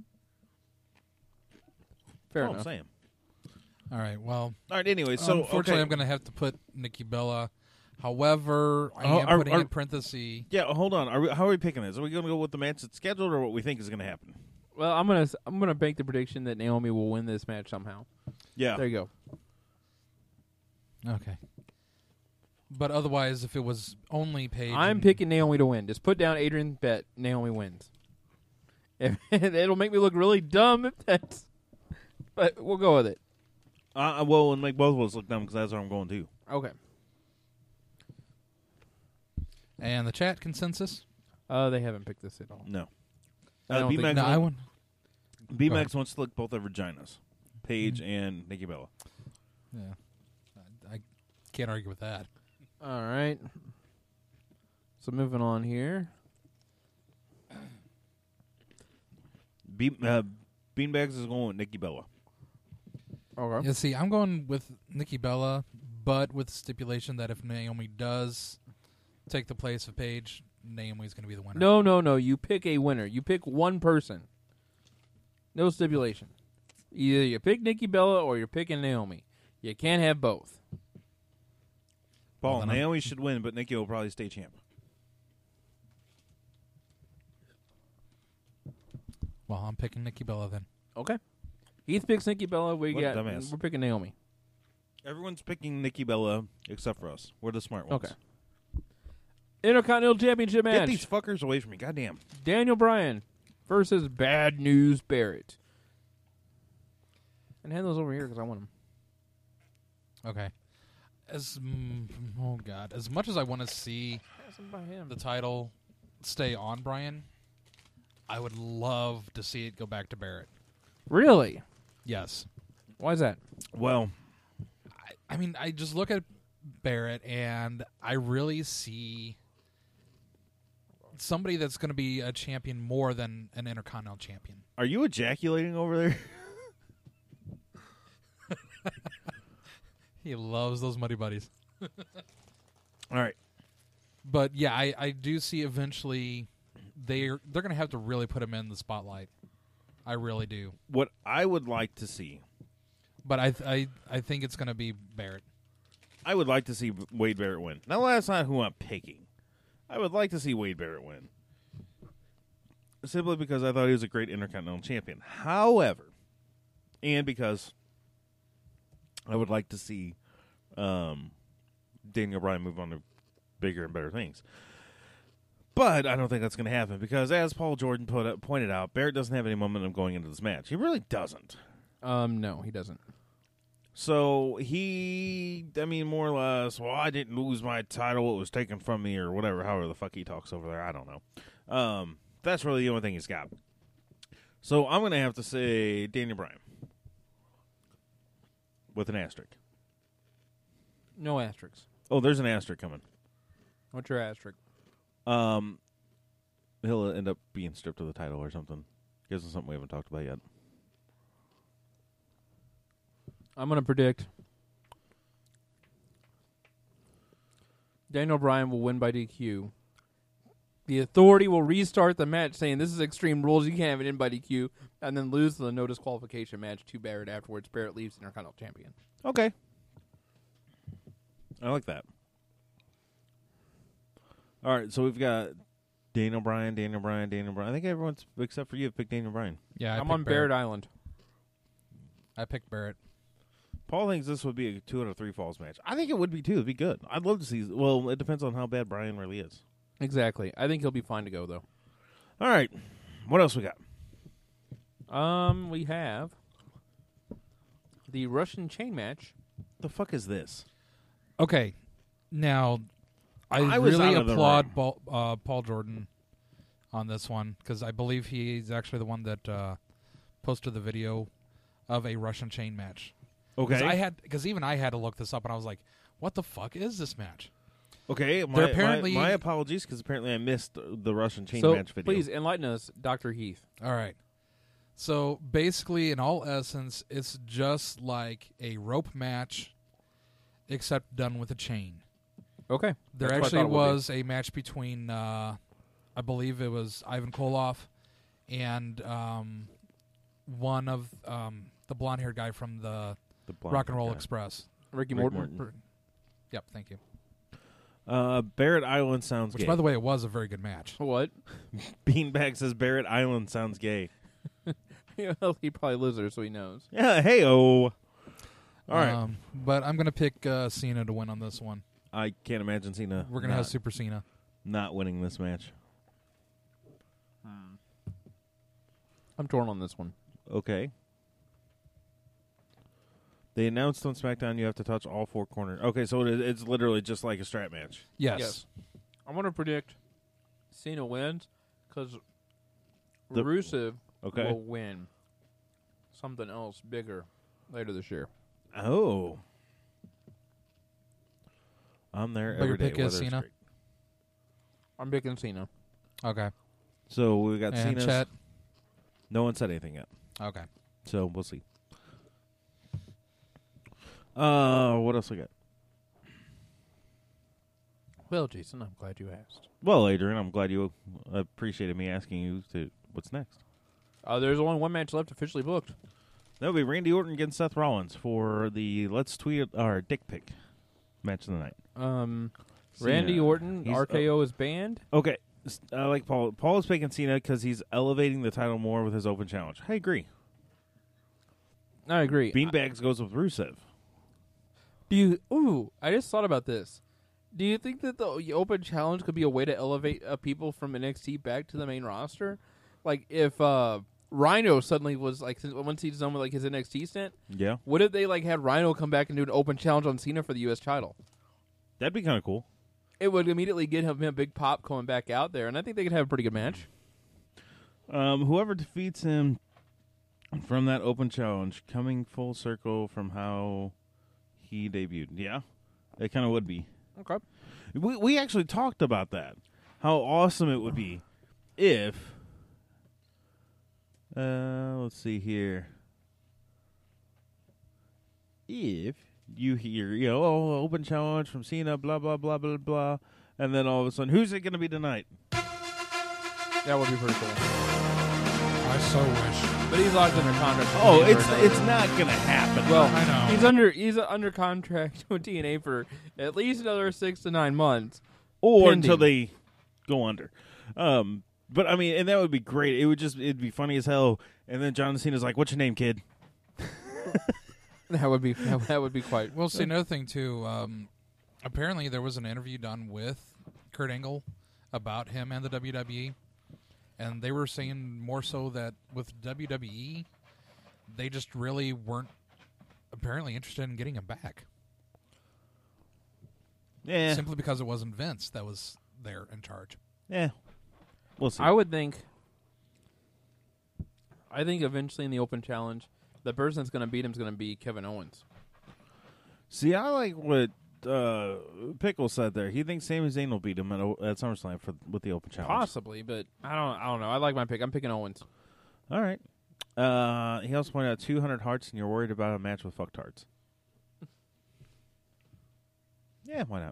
Fair That's all enough. I'm saying. All right. Well, All right, anyway, so unfortunately, okay. I'm going to have to put Nikki Bella. However, I Oh, am are- putting are- in parentheses. Yeah, hold on. Are we, how are we picking this? Are we going to go with the match that's scheduled or what we think is going to happen? Well, I'm gonna I'm gonna make the prediction that Naomi will win this match somehow. Yeah. There you go. Okay. But otherwise, if it was only Paige, I'm and- picking Naomi to win. Just put down Adrian bet Naomi wins. If, it'll make me look really dumb if that's. But we'll go with it. Uh, well, and make both of us look dumb because that's where I'm going to. Okay. and the chat consensus. Uh, they haven't picked this at all. No. I Uh, don't think- B-Max, No, I want. B-Max wants to lick both their vaginas. Paige and Nikki Bella. Yeah, I, I can't argue with that. All right. So moving on here. Be- uh, Beanbags is going with Nikki Bella. Okay. Yeah, see, I'm going with Nikki Bella, but with the stipulation that if Naomi does take the place of Paige, Naomi's going to be the winner. No, no, no. You pick a winner. You pick one person. No stipulation. Either you pick Nikki Bella or you're picking Naomi. You can't have both. Paul, Well, then I'm- Naomi should win, but Nikki will probably stay champ. Well, I'm picking Nikki Bella then. Okay. Heath picks Nikki Bella. We What a got. dumbass. We're picking Naomi. Everyone's picking Nikki Bella except for us. We're the smart ones. Okay. Intercontinental Championship Get match. these fuckers away from me. Goddamn. Daniel Bryan versus Bad News Barrett. And hand those over here because I want them. Okay. As mm, oh god, as much as I want to see Pass them by him. the title stay on Bryan, I would love to see it go back to Barrett. Really? Yes. Why is that? Well, I, I mean, I just look at Barrett and I really see somebody that's going to be a champion more than an Intercontinental champion. are you ejaculating over there? He loves those Muddy Buddies. All right. But yeah, I, I do see eventually they're they're going to have to really put him in the spotlight. I really do. What I would like to see, But I I I think it's going to be Barrett. I would like to see Wade Barrett win. Now, that's not who I'm picking. I would like to see Wade Barrett win. Simply because I thought he was a great Intercontinental champion. However, and because I would like to see um, Daniel Bryan move on to bigger and better things. But I don't think that's going to happen because, as Paul Jordan put up, pointed out, Barrett doesn't have any momentum going into this match. He really doesn't. Um, no, he doesn't. So he, I mean, more or less, well, I didn't lose my title. It was taken from me or whatever, however the fuck he talks over there. I don't know. Um, that's really the only thing he's got. So I'm going to have to say Daniel Bryan with an asterisk. No asterisks. Oh, there's an asterisk coming. What's your asterisk? Um, he'll end up being stripped of the title or something. Gives us something we haven't talked about yet. I'm going to predict Daniel Bryan will win by D Q. The Authority will restart the match saying this is Extreme Rules, you can't have it in by D Q, and then lose the no disqualification match to Barrett afterwards. Barrett leaves the Intercontinental Champion. Okay. I like that. All right, so we've got Daniel Bryan, Daniel Bryan, Daniel Bryan. I think everyone's, except for you, have picked Daniel Bryan. Yeah, I I'm picked on Barrett Island. I picked Barrett. Paul thinks this would be a two out of three falls match. I think it would be too. It'd be good. I'd love to see. Well, it depends on how bad Bryan really is. Exactly. I think he'll be fine to go, though. All right, what else we got? Um, we have the Russian chain match. The fuck is this? Okay, now I, I was really out of the applaud room. Paul, uh, Paul Jordan on this one because I believe he's actually the one that uh, posted the video of a Russian chain match. Okay, Because I had because even I had to look this up and I was like, "What the fuck is this match?" okay. My, They're apparently- my, my apologies because apparently I missed the Russian chain so, match video. please enlighten us, Doctor Heath. All right. So basically, in all essence, it's just like a rope match, except done with a chain. Okay. There That's what I actually thought it would be. was a match between uh, I believe it was Ivan Koloff and um, one of um, the blonde-haired guy from the, The blonde Rock and Roll guy. Express. Ricky Rick Morton. Morton. Per- Yep, thank you. Uh, Barrett Island sounds Which, gay. by the way, it was a very good match. What? Beanbag says Barrett Island sounds gay. Well, he probably lives there, so he knows. Yeah, hey oh. All right. Um, but I'm going to pick uh, Cena to win on this one. I can't imagine Cena. We're going to not, have Super Cena. not winning this match. I'm torn on this one. Okay. They announced on SmackDown you have to touch all four corners. Okay, so it, it's literally just like a strap match. Yes. Yes. I'm going to predict Cena wins because The- Rusev Okay. will win something else bigger later this year. Oh. I'm there But your every day. pick is whether it's Cena? great. I'm picking Cena. Okay. So we got And Cena's. Chet. No one said anything yet. Okay. So we'll see. Uh, what else we got? Well, Jason, I'm glad you asked. Well, Adrian, I'm glad you appreciated me asking you to what's next. Uh, there's only one match left officially booked. That'll be Randy Orton against Seth Rollins for the Let's Tweet our Dick Pic match of the night. Um, Cena. Randy Orton, He's- R K O is banned. Okay, s- I like Paul. Paul is picking Cena because he's elevating the title more with his open challenge. I agree. I agree. Beanbags goes with Rusev. Do you? Ooh, I just thought about this. Do you think that the open challenge could be a way to elevate uh, people from N X T back to the main roster? Like if uh, Rhino suddenly was like, since- once he's done with like his N X T stint, Yeah, what if they like had Rhino come back and do an open challenge on Cena for the U S title? that'd be kind of cool. It would immediately get him a big pop coming back out there, and I think they could have a pretty good match. Um, whoever defeats him from that open challenge, coming full circle from how he debuted. Yeah, it kind of would be. Okay. We we actually talked about that. How awesome it would be if. Uh, let's see here. If you hear, you know, oh, open challenge from Cena, blah blah blah blah blah, and then all of a sudden, who's it going to be tonight? That would be pretty cool. I so wish. But he's locked under contract. with Oh, T N A it's for another- it's not going to happen. Well, I know. he's under he's under contract with T N A for at least another six to nine months. or pending. until they go under. Um, but I mean, and that would be great. It would just it'd be funny as hell. And then John Cena's like, "What's your name, kid?" That would be that, that would be quite. We'll see another thing, too. Um, apparently, there was an interview done with Kurt Angle about him and the W W E. And they were saying more so that with W W E, they just really weren't apparently interested in getting him back. Yeah, Simply because it wasn't Vince that was there in charge. yeah. We'll see. I would think. I think eventually in the Open Challenge, the person that's going to beat him is going to be Kevin Owens. see, I like what uh, Pickle said there. He thinks Sami Zayn will beat him at, o- at SummerSlam for with the open challenge. Possibly, but I don't. I don't know. I like my pick. I'm picking Owens. All right. Uh, he also pointed out two hundred hearts, and you're worried about a match with fucktards. Yeah, why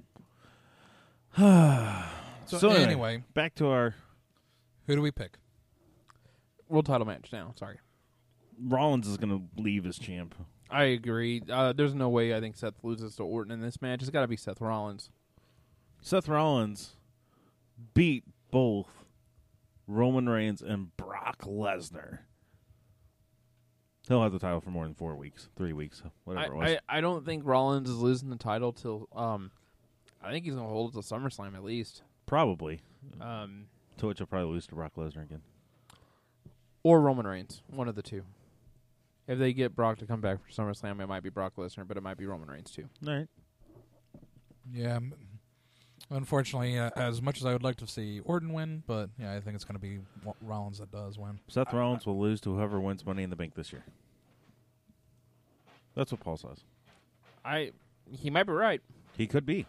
not? So, So anyway, anyway, back to our who do we pick? World title match now. Sorry. Rollins is going to leave as champ. I agree. Uh, there's no way I think Seth loses to Orton in this match. It's got to be Seth Rollins. Seth Rollins beat both Roman Reigns and Brock Lesnar. He'll have the title for more than four weeks, three weeks, whatever I, it was. I, I don't think Rollins is losing the title till. Um, I think he's going to hold it till SummerSlam at least. Probably. Um, To which he'll probably lose to Brock Lesnar again. or Roman Reigns, one of the two. If they get Brock to come back for SummerSlam, it might be Brock Lesnar, but it might be Roman Reigns too. All right. Yeah. m- Unfortunately, uh, as much as I would like to see Orton win, but yeah, I think it's going to be Wa- Rollins that does win. Seth Rollins will lose to whoever wins Money in the Bank this year. That's what Paul says. I he might be right. He could be.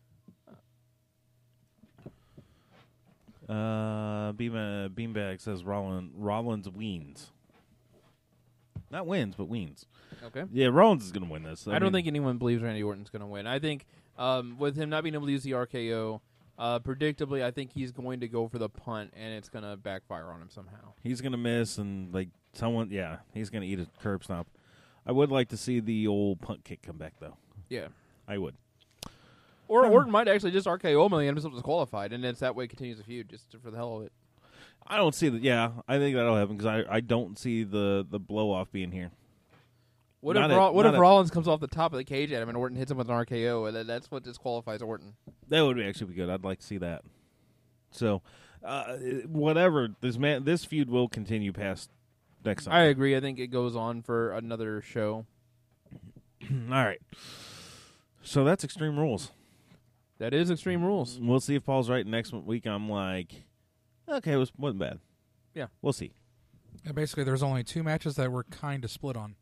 Uh, Beam, uh, Beanbag says Rollins, Rollins weens. Not wins, but weens. Okay. Yeah, Rollins is going to win this. I, don't mean, think anyone believes Randy Orton's going to win. I think um, with him not being able to use the R K O, Uh, predictably, I think he's going to go for the punt, and it's going to backfire on him somehow. He's gonna miss, and like someone, yeah, he's gonna eat a curb stomp. I would like to see the old punt kick come back, though. Yeah. I would. Or Orton might actually just R K O him and get himself disqualified, and it's that way continues the feud just for the hell of it. I don't see that. Yeah, I think that'll happen because I, I don't see the, the blow off being here. What Not if a- Ra- what not if a- Rollins comes off the top of the cage at him and Orton hits him with an R K O, and then that's what disqualifies Orton? That would actually be good. I'd like to see that. So, uh, whatever this man, this feud will continue past next Sunday. I agree. I think it goes on for another show. All right. So that's Extreme Rules. That is Extreme Rules. We'll see if Paul's right. Next week, I'm like, okay, it was, wasn't bad. Yeah. We'll see. And basically, there's only two matches that we're kind of split on.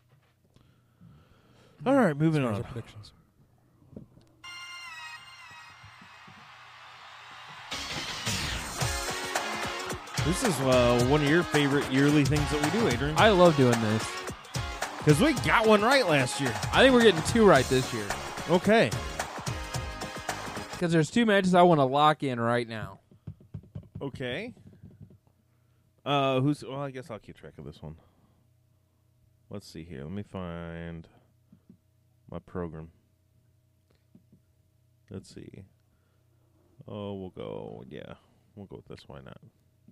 All right, moving as far as on. our predictions. This is uh, one of your favorite yearly things that we do, Adrian. I love doing this. Because we got one right last year. I think we're getting two right this year. Okay. Because there's two matches I want to lock in right now. Okay. Uh, who's? Well, I guess I'll keep track of this one. Let's see here. Let me find my program. Let's see. Oh, we'll go. Yeah, we'll go with this. Why not?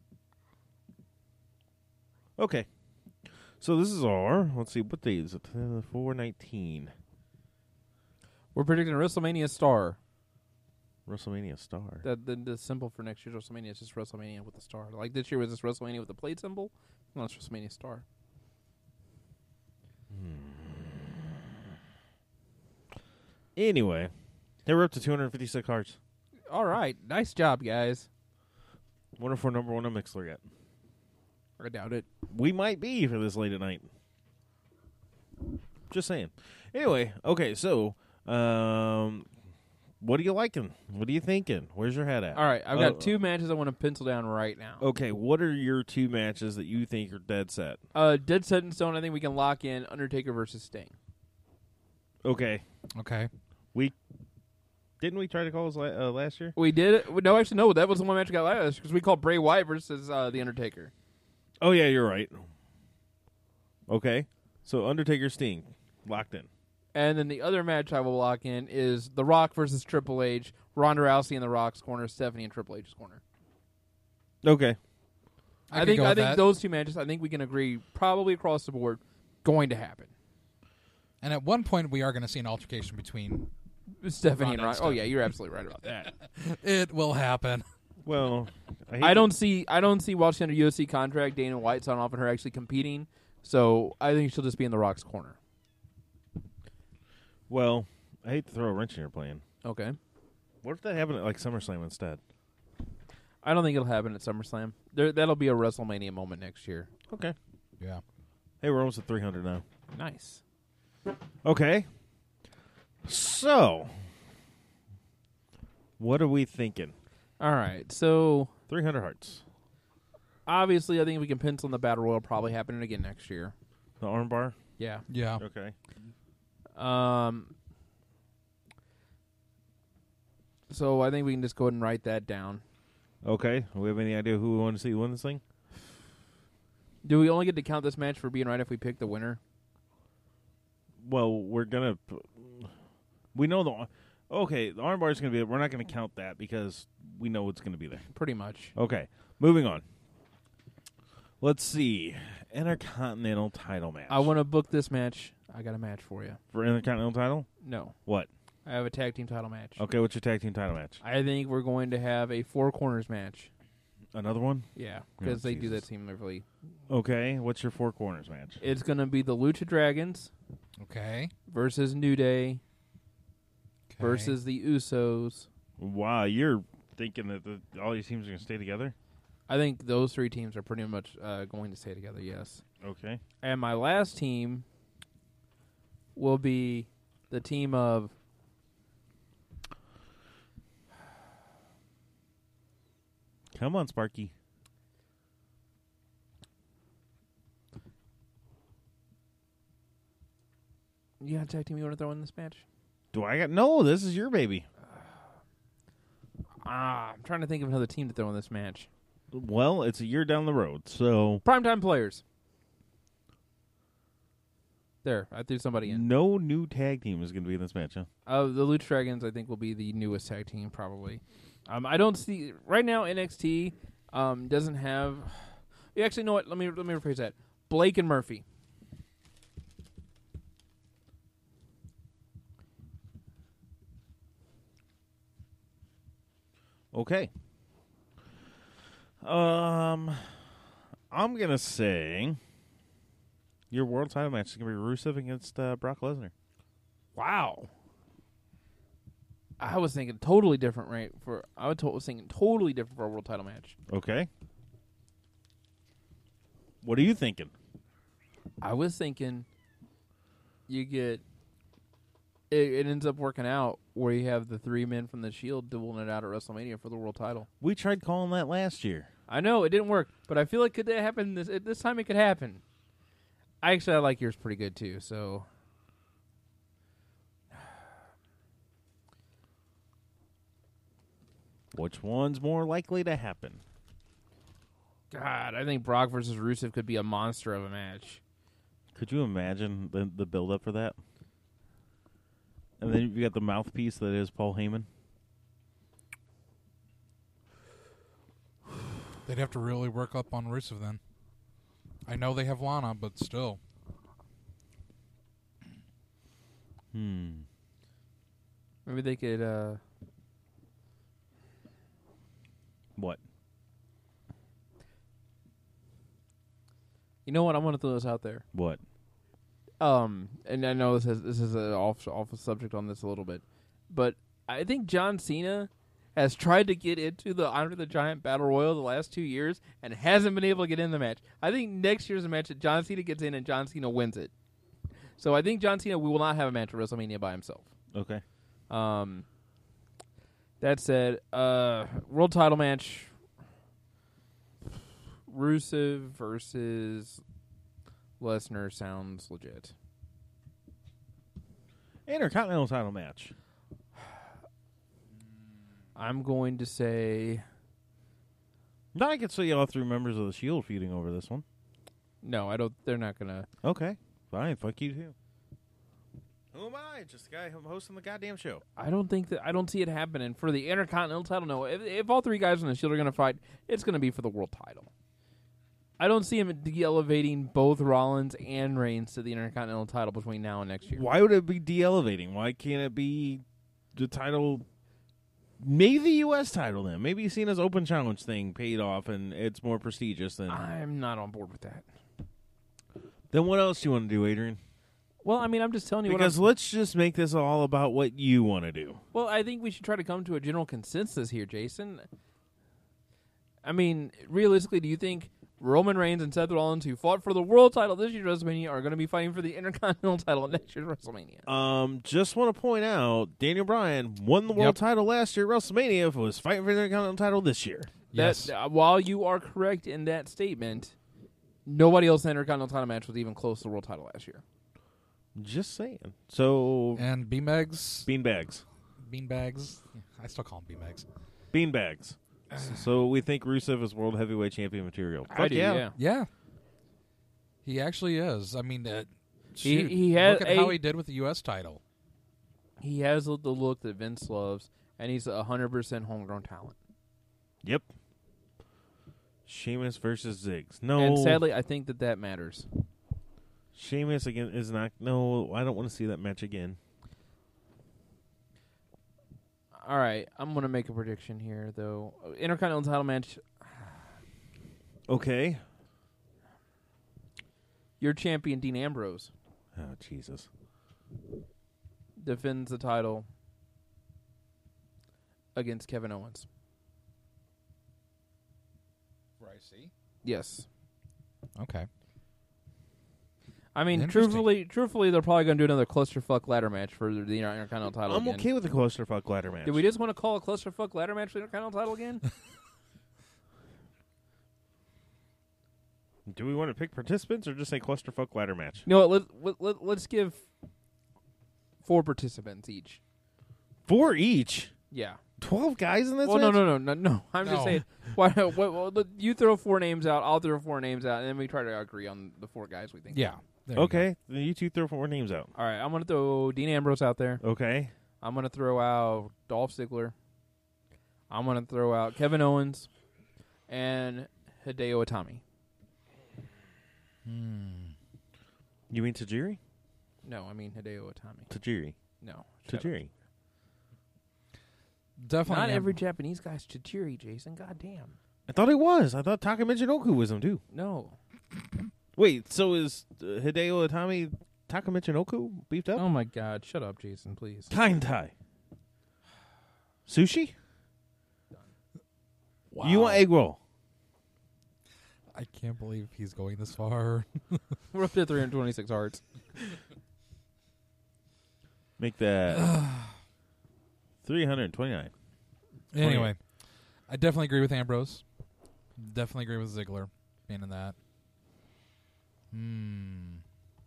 Okay. So this is our. Let's see. What day is it? Uh, four nineteen. We're predicting a WrestleMania star. WrestleMania star. The, the the symbol for next year's WrestleMania is just WrestleMania with a star. Like this year was this WrestleMania with the plate symbol. No, it's WrestleMania star. Anyway, they were up to two hundred fifty-six hearts. All right, nice job, guys. Wonder if we're number one on Mixler yet. I doubt it. We might be for this late at night. Just saying. Anyway, okay, so um, what are you liking? What are you thinking? Where's your head at? All right, I've Uh, got two matches I want to pencil down right now. Okay, what are your two matches that you think are dead set? Uh, dead set in stone. I think we can lock in Undertaker versus Sting. Okay, Okay. we didn't we try to call this la- uh, last year? We did it. No, actually, no. That was the one match we got last because we called Bray Wyatt versus uh, the Undertaker. Oh yeah, you're right. Okay, so Undertaker Sting locked in. And then the other match I will lock in is The Rock versus Triple H. Ronda Rousey in The Rock's corner, Stephanie in Triple H's corner. Okay, I I, could think go I with think that. those two matches. I think we can agree probably across the board going to happen. And at one point, we are going to see an altercation between. Stephanie and Ronda and Ronda. Oh Stephanie. yeah, you're absolutely right about that. It will happen. well, I, hate I to- don't see. I don't see while she's under U F C contract, Dana White signing off on her actually competing. So I think she'll just be in The Rock's corner. Well, I hate to throw a wrench in your plan. Okay. What if that happened at like SummerSlam instead? I don't think it'll happen at SummerSlam. There, that'll be a WrestleMania moment next year. Okay. Yeah. Hey, we're almost at three hundred now. Nice. Okay. So, what are we thinking? All right. So three hundred hearts. obviously, I think we can pencil in the Battle Royal probably happening again next year. The armbar? Yeah. Yeah. Okay. Um. So I think we can just go ahead and write that down. Okay. Do we have any idea who we want to see win this thing? Do we only get to count this match for being right if we pick the winner? Well, we're going to... We know the... Okay, the armbar is going to be... We're not going to count that because we know it's going to be there. Pretty much. Okay. Moving on. Let's see. Intercontinental title match. I want to book this match. I got a match for you. For Intercontinental title? No. What? I have a tag team title match. Okay, what's your tag team title match? I think we're going to have a four corners match. Another one? Yeah, because they do Jesus. that team really. Okay, what's your four corners match? It's going to be the Lucha Dragons Okay. versus New Day Okay. versus the Usos. Wow, you're thinking that the, all these teams are going to stay together? I think those three teams are pretty much uh, going to stay together, yes. Okay. And my last team will be the team of Come on, Sparky. You got a tag team you want to throw in this match? Do I got... No, this is your baby. Ah, I'm trying to think of another team to throw in this match. Well, it's a year down the road, so Primetime players. There, I threw somebody in. no new tag team is going to be in this match, huh? Uh, the Lucha Dragons, I think, will be the newest tag team, probably. Um, I don't see right now. N X T um, doesn't have. You actually know what? Let me let me rephrase that. Blake and Murphy. Okay. Um, I'm gonna say your world title match is gonna be Rusev against uh, Brock Lesnar. Wow. I was thinking totally different, right? For I was, to- was thinking totally different for a world title match. Okay. What are you thinking? I was thinking you get it, it ends up working out where you have the three men from the Shield dueling it out at WrestleMania for the world title. We tried calling that last year. I know it didn't work, but I feel like could that happen this this time? It could happen. I actually I like yours pretty good too. So Which one's more likely to happen? God, I think Brock versus Rusev could be a monster of a match. Could you imagine the the build up for that? And then you got the mouthpiece that is Paul Heyman. They'd have to really work up on Rusev then. I know they have Lana, but still. Hmm. Maybe they could. uh What? You know what? I'm going to throw this out there. What? Um, and I know this is this is an off off subject on this a little bit, but I think John Cena has tried to get into the Honor the Giant Battle Royal the last two years and hasn't been able to get in the match. I think next year's a match that John Cena gets in and John Cena wins it. So I think John Cena we will not have a match at WrestleMania by himself. Okay. Um, that said, uh, world title match. Rusev versus Lesnar sounds legit. Intercontinental title match. I'm going to say Now I can see all three members of the Shield feuding over this one. no. I don't. They're not gonna. Okay. Fine. Fuck you too. Who am I? Just a guy hosting the goddamn show. I don't think that. I don't see it happening for the Intercontinental title. No. If, if all three guys on the Shield are gonna fight, it's gonna be for the world title. I don't see him de-elevating both Rollins and Reigns to the Intercontinental title between now and next year. Why would it be de-elevating? Why can't it be the title? Maybe the U S title then. Maybe Cena's open challenge thing paid off and it's more prestigious than. I'm not on board with that. Then what else do you want to do, Adrian? Well, I mean, I'm just telling you. Because what I'm, let's just make this all about what you want to do. well, I think we should try to come to a general consensus here, Jason. I mean, realistically, do you think Roman Reigns and Seth Rollins, who fought for the world title this year's WrestleMania, are going to be fighting for the Intercontinental title at next year's WrestleMania? Um, just want to point out, Daniel Bryan won the world Yep. title last year at WrestleMania. If it was fighting for the Intercontinental title this year. Yes. That, uh, while you are correct in that statement, nobody else in the Intercontinental title match was even close to the world title last year. Just saying. So, And beanbags. beanbags. Beanbags. I still call them beanbags. Beanbags. So we think Rusev is world heavyweight champion material. I Fuck do, yeah. yeah. Yeah. He actually is. I mean, uh, He- shoot, he had look at a- how he did with the U S title. He has the look that Vince loves, and he's a one hundred percent homegrown talent. Yep. Sheamus versus Ziggs. No. And sadly, I think that that matters. Sheamus again is not. No, I don't want to see that match again. All right, I'm going to make a prediction here, though. Intercontinental title match, Okay. your champion, Dean Ambrose, Oh, Jesus. defends the title against Kevin Owens. Ricey. Yes. Okay. I mean, Interesting. truthfully, truthfully, they're probably going to do another clusterfuck ladder match for the Intercontinental title I'm again. okay with the clusterfuck ladder match. Did we just want to call a clusterfuck ladder match for the Intercontinental title again? Do we want to pick participants or just say clusterfuck ladder match? You know what? Let, let, let, let's give four participants each. Four each. Yeah. Twelve guys in this Well, no, match? no, no, no, no. I'm just No. saying. Why? What, well, look, you throw four names out. I'll throw four names out, and then we try to agree on the four guys we think. Yeah. there you Okay, then you two throw four names out. All right. I'm gonna throw Dean Ambrose out there. Okay. I'm gonna throw out Dolph Ziggler. I'm gonna throw out Kevin Owens and Hideo Itami. You mean Tajiri? No, I mean Hideo Itami. Tajiri. No, shut up. Tajiri. go. Definitely. Not Am- every Japanese guy's Tajiri, Jason. Goddamn. I thought it was. I thought Taka Michinoku was him too. No. Wait, so is uh, Hideo Itami Taka Michinoku beefed up? Oh my God! Shut up, Jason, please. Kind-tai. Sushi? Wow. You want egg roll? I can't believe he's going this far. We're up to three hundred twenty-six hearts. Make that three hundred twenty-nine. Anyway, I definitely agree with Ambrose. Definitely agree with Ziggler being in that. Hmm.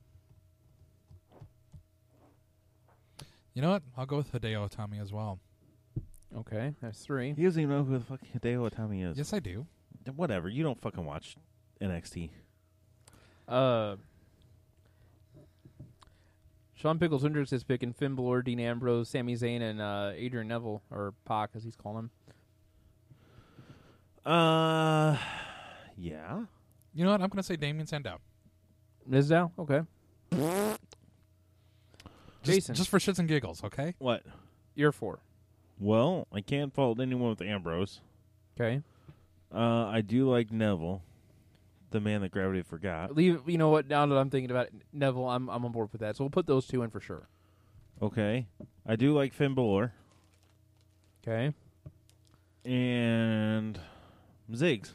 You know what? I'll go with Hideo Itami as well. Okay, that's three. He doesn't even know who the fuck Hideo Itami is. Yes, I do. Whatever. You don't fucking watch N X T. Uh, Sean Pickles Hendricks is picking Finn Balor, Dean Ambrose, Sami Zayn, and uh, Adrian Neville, or Pac as he's calling him. Uh, yeah. You know what? I'm going to say Damien Sandow. Mizdow? Okay. Just, Jason. just for shits and giggles, okay? What? You're four. Well, I can't fault anyone with Ambrose. Okay. Uh, I do like Neville, the man that gravity forgot. Leave. You know what? Now that I'm thinking about it, Neville, I'm I'm on board with that. So we'll put those two in for sure. Okay. I do like Finn Balor. Okay. And Ziggs.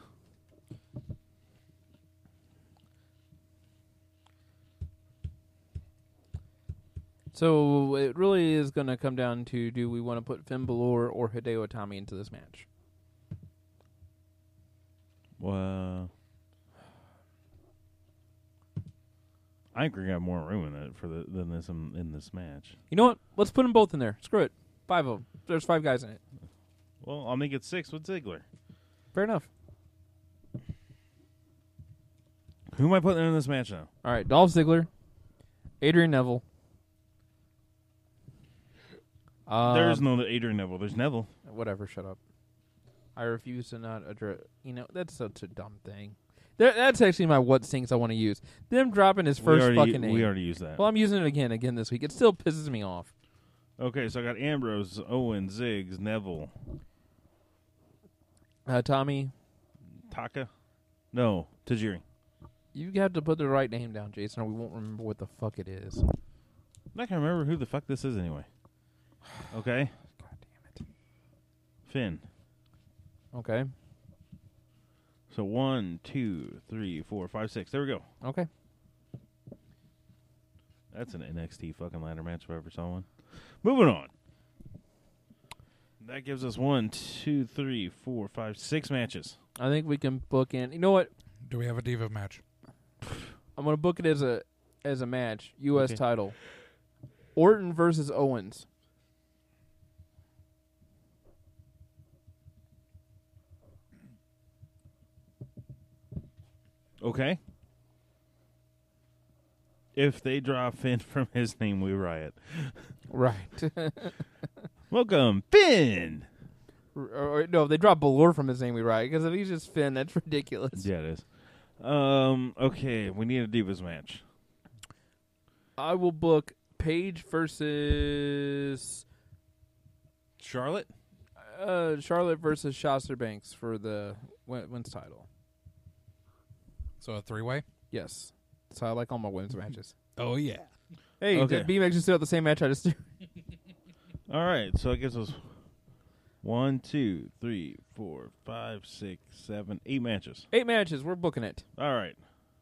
So it really is going to come down to: do we want to put Finn Balor or Hideo Itami into this match? Well, I think we're gonna have more room in it for the than this in, in this match. You know what? Let's put them both in there. Screw it. Five of them. There's five guys in it. Well, I'll make it six with Ziggler. Fair enough. Who am I putting in this match now? All right, Dolph Ziggler, Adrian Neville. Um, There's no Adrian Neville. There's Neville. Whatever, shut up. I refuse to not address. You know, that's such a dumb thing. There, that's actually my what stinks I want to use. Them dropping his We first already, fucking name. we already used that. Well, I'm using it again, again this week. It still pisses me off. Okay, so I got Ambrose, Owen, Ziggs, Neville, Uh, Tommy, Taka. No, Tajiri. you have to put the right name down, Jason, or we won't remember what the fuck it is. I'm not gonna remember who the fuck this is anyway. Okay, God damn it. Finn. Okay. So one, two, three, four, five, six. There we go. Okay. That's an N X T fucking ladder match if I ever saw one. Moving on. That gives us one, two, three, four, five, six matches. I think we can book in. You know what? Do we have a Diva match? I'm gonna book it as a as a match. U S Okay. title. Orton versus Owens. Okay. If they draw Finn from his name, we riot. Right. Welcome, Finn. or, or, no, if they drop Balor from his name, we right. Because if he's just Finn, that's ridiculous. Yeah, it is. Um. Okay, we need a Divas match. I will book Paige versus Charlotte. uh, Charlotte versus Shasta Banks for the win- women's title. So a three-way? Yes. So I like all my women's matches. Oh, yeah. Hey, Okay. did B-Max just do the same match I just did? All right, so it gives us one, two, three, four, five, six, seven, eight matches. Eight matches. We're booking it. All right,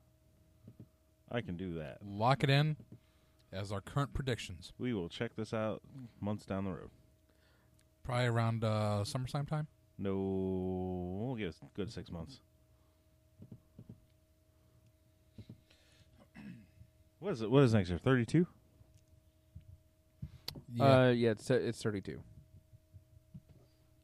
I can do that. Lock it in as our current predictions. We will check this out months down the road. Probably around uh, summertime time. No, we'll give us a good six months. What is it? What is next year? Thirty-two. Yeah. Uh, yeah, it's, it's thirty-two.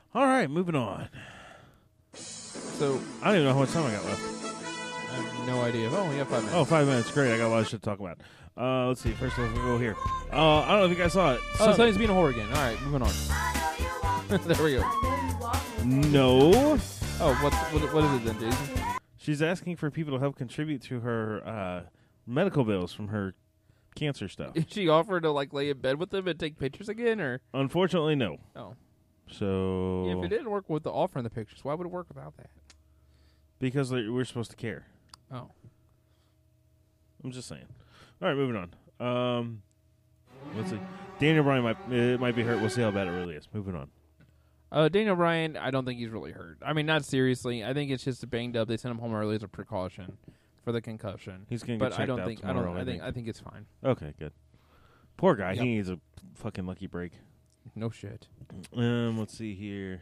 All right, moving on. So I don't even know how much time I got left. I have no idea. Oh, we got five minutes. Oh, five minutes. Great. I got a lot of shit to talk about. Uh, let's see. First, let's go here. Uh, I don't know if you guys saw it. Oh, Sun- Sonny's being a whore again. All right, moving on. There we go. No. Oh, what's, what, what is it then, Jason? She's asking for people to help contribute to her uh, medical bills from her cancer stuff. Did she offer to like lay in bed with them and take pictures again, or Unfortunately, no. oh? So Yeah, if it didn't work with the offer and the pictures, why would it work without that? because like, we're supposed to care. Oh, I'm just saying. All right, moving on. Um, let's see. Daniel Bryan might it might be hurt. We'll see how bad it really is. Moving on. uh, Daniel Bryan, I don't think he's really hurt. I mean, not seriously. I think it's just banged up. They sent him home early as a precaution for the concussion. He's gonna get But checked I don't out think I tomorrow. don't. I think I think it's fine. Okay, good. Poor guy. Yep. He needs a fucking lucky break. No shit. Um, let's see here.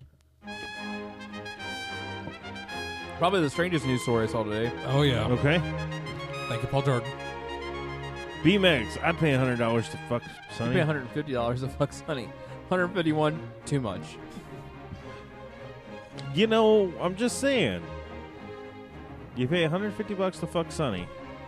Probably the strangest news story I saw today. Oh, yeah. Okay. Thank you, Paul Jordan. B-Megs, I'd pay one hundred dollars to fuck You Sonny. pay one hundred fifty dollars to fuck Sonny. one hundred fifty-one, too much. You know, I'm just saying. You pay one hundred fifty bucks to fuck Sonny.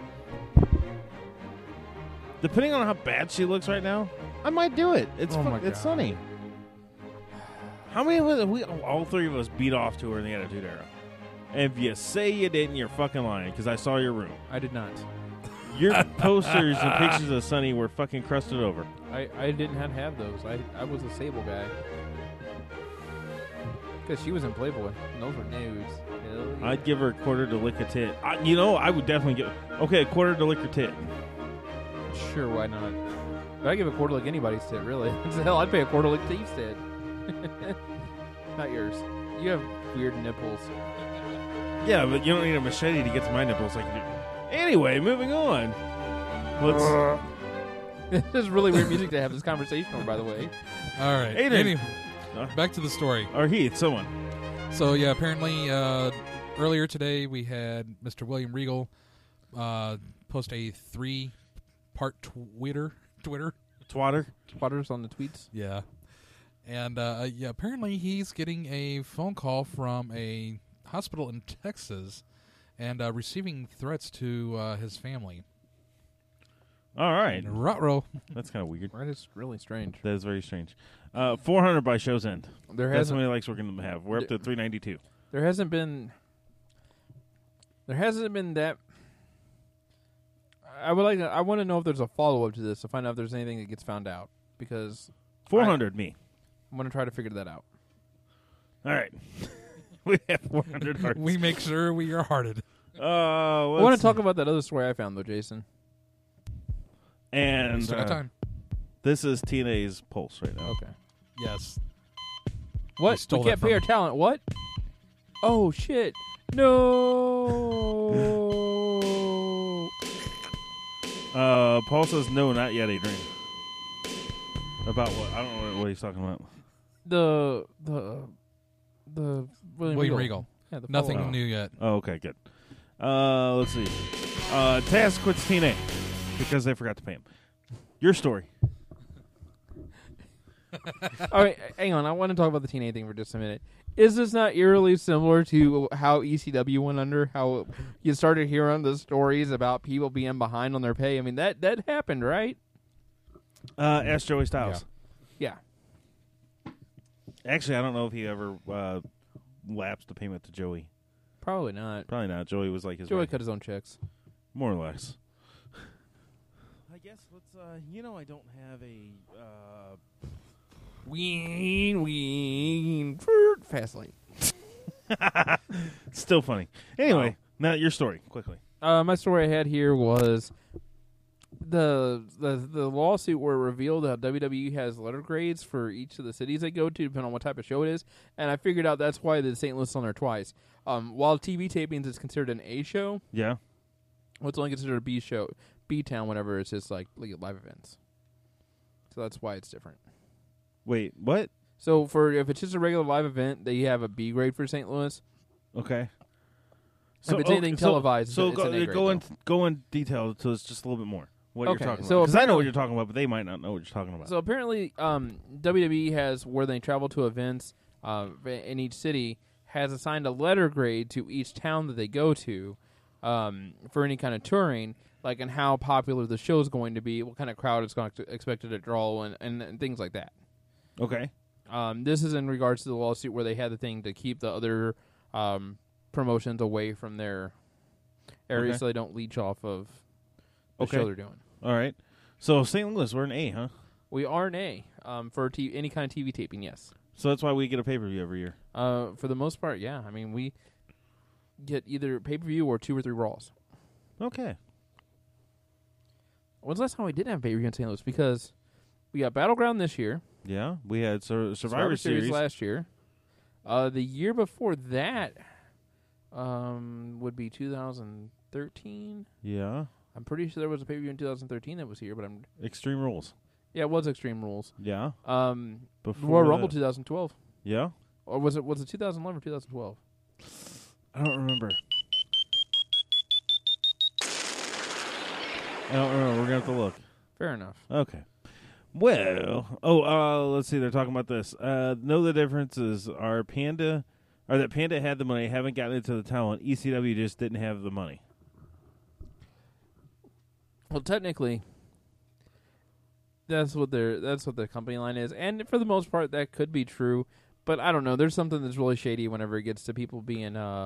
Depending on how bad she looks right now, I might do it. It's Oh fu- my it's God. Sonny. How many of us, we, all three of us beat off to her in the Attitude Era? And if you say you didn't, you're fucking lying, because I saw your room. I did not. Your posters and pictures of Sonny were fucking crusted over. I, I didn't have, have those. I I was a Sable guy. Because she was in Playboy. And those were nudes. Hell yeah. I'd give her a quarter to lick a tit. I, you know, I would definitely give. Okay, a quarter to lick her tit. Sure, why not? But I give a quarter like anybody's tit, really. Hell, I'd pay a quarter like Steve's tit. Not yours. You have weird nipples. Yeah, but you don't need a machete to get to my nipples like you do. Anyway, moving on. Let's. This is really weird music to have this conversation over, by the way. All right. Aiden. Anyway, Uh. back to the story. Or Heath, someone. So, yeah, apparently uh, earlier today we had Mister William Regal uh, post a three-part Twitter. Twitter? Twatter. Spotters on the tweets. Yeah. And, uh, yeah, apparently he's getting a phone call from a hospital in Texas and uh, receiving threats to uh, his family. All right. Ruh-roh. That's kind of weird. That is really strange. That is very strange. Uh, four hundred by show's end. There That's how hasn't many likes we're going to have. We're up to three ninety-two. there hasn't been there hasn't been that. I would like to, I want to know if there's a follow up to this to find out if there's anything that gets found out, because four hundred me. I'm going to try to figure that out. All right. We have four hundred hearts. We make sure we are hearted. Uh, I want let's- to talk about that other story I found though, Jason. And We still got uh, time. this is T N A's pulse right now. Okay. Yes. What? stole We that can't from pay our him. talent. What? Oh shit! No. Uh, Paul says no, not yet, Adrian. About what? I don't know what he's talking about. the the the William, William Regal. Regal. Yeah, the Nothing follow-up. new yet. Oh, okay, good. Uh, let's see. Uh, Taz quits T N A because they forgot to pay him. Your story. All right, hang on. I want to talk about the T N A thing for just a minute. Is this not eerily similar to how E C W went under? How you started hearing the stories about people being behind on their pay? I mean, that that happened, right? Uh, ask Joey Styles. Yeah. Actually, I don't know if he ever uh, lapsed the payment to Joey. Probably not. Probably not. Joey was like his Joey right- cut his own checks. more or less. I guess let's. Uh, you know, I don't have a. Uh, Ween, ween, fast lane. still funny. Anyway, now your story quickly. Uh, my story I had here was the the the lawsuit where it revealed how W W E has letter grades for each of the cities they go to, depending on what type of show it is. And I figured out that's why the Saint Louis is on there twice. Um, while T V tapings is considered an A show, Yeah. well, it's only considered a B show, B town, whatever. It's just like, like live events. So that's why it's different. Wait. What? So for if it's just a regular live event, they have a B grade for Saint Louis. Okay. If it's anything televised, so it's go, an A grade, go in though. go in detail to us just a little bit more. What Okay, you're talking so about? Because I know what apparently- you're talking about, but they might not know what you're talking about. So apparently, um, W W E has where they travel to events. uh, in each city has assigned a letter grade to each town that they go to um, for any kind of touring, like and how popular the show is going to be, what kind of crowd it's going to expected to draw, and, and, and things like that. Okay. Um, this is in regards to the lawsuit where they had the thing to keep the other um, promotions away from their areas Okay. so they don't leech off of the Okay. show they're doing. All right. So Saint Louis, we're an A, huh? We are an A um, for t- any kind of T V taping, yes. So that's why we get a pay per view every year. Uh, for the most part, yeah. I mean, we get either pay-per-view or two or three Raws. Okay. When's the last time we didn't have pay-per-view in Saint Louis? Because we got Battleground this year. Yeah, we had Sur- Survivor, Survivor Series. Series last year. Uh, the year before that um, would be two thousand thirteen. Yeah. I'm pretty sure there was a pay-per-view in two thousand thirteen that was here, but I'm Extreme Rules. yeah, it was Extreme Rules. Yeah. Um, Before Royal Rumble that- twenty twelve, Yeah. or was it was it two thousand eleven or two thousand twelve? I don't remember. I don't remember. We're gonna have to look. Fair enough. Okay. Well, oh, uh, let's see. They're talking about this. Uh, know the differences are Panda, or that Panda had the money, haven't gotten into the talent. E C W just didn't have the money. Well, technically, that's what their that's what their company line is, and for the most part, that could be true. But I don't know. There's something that's really shady whenever it gets to people being. Uh,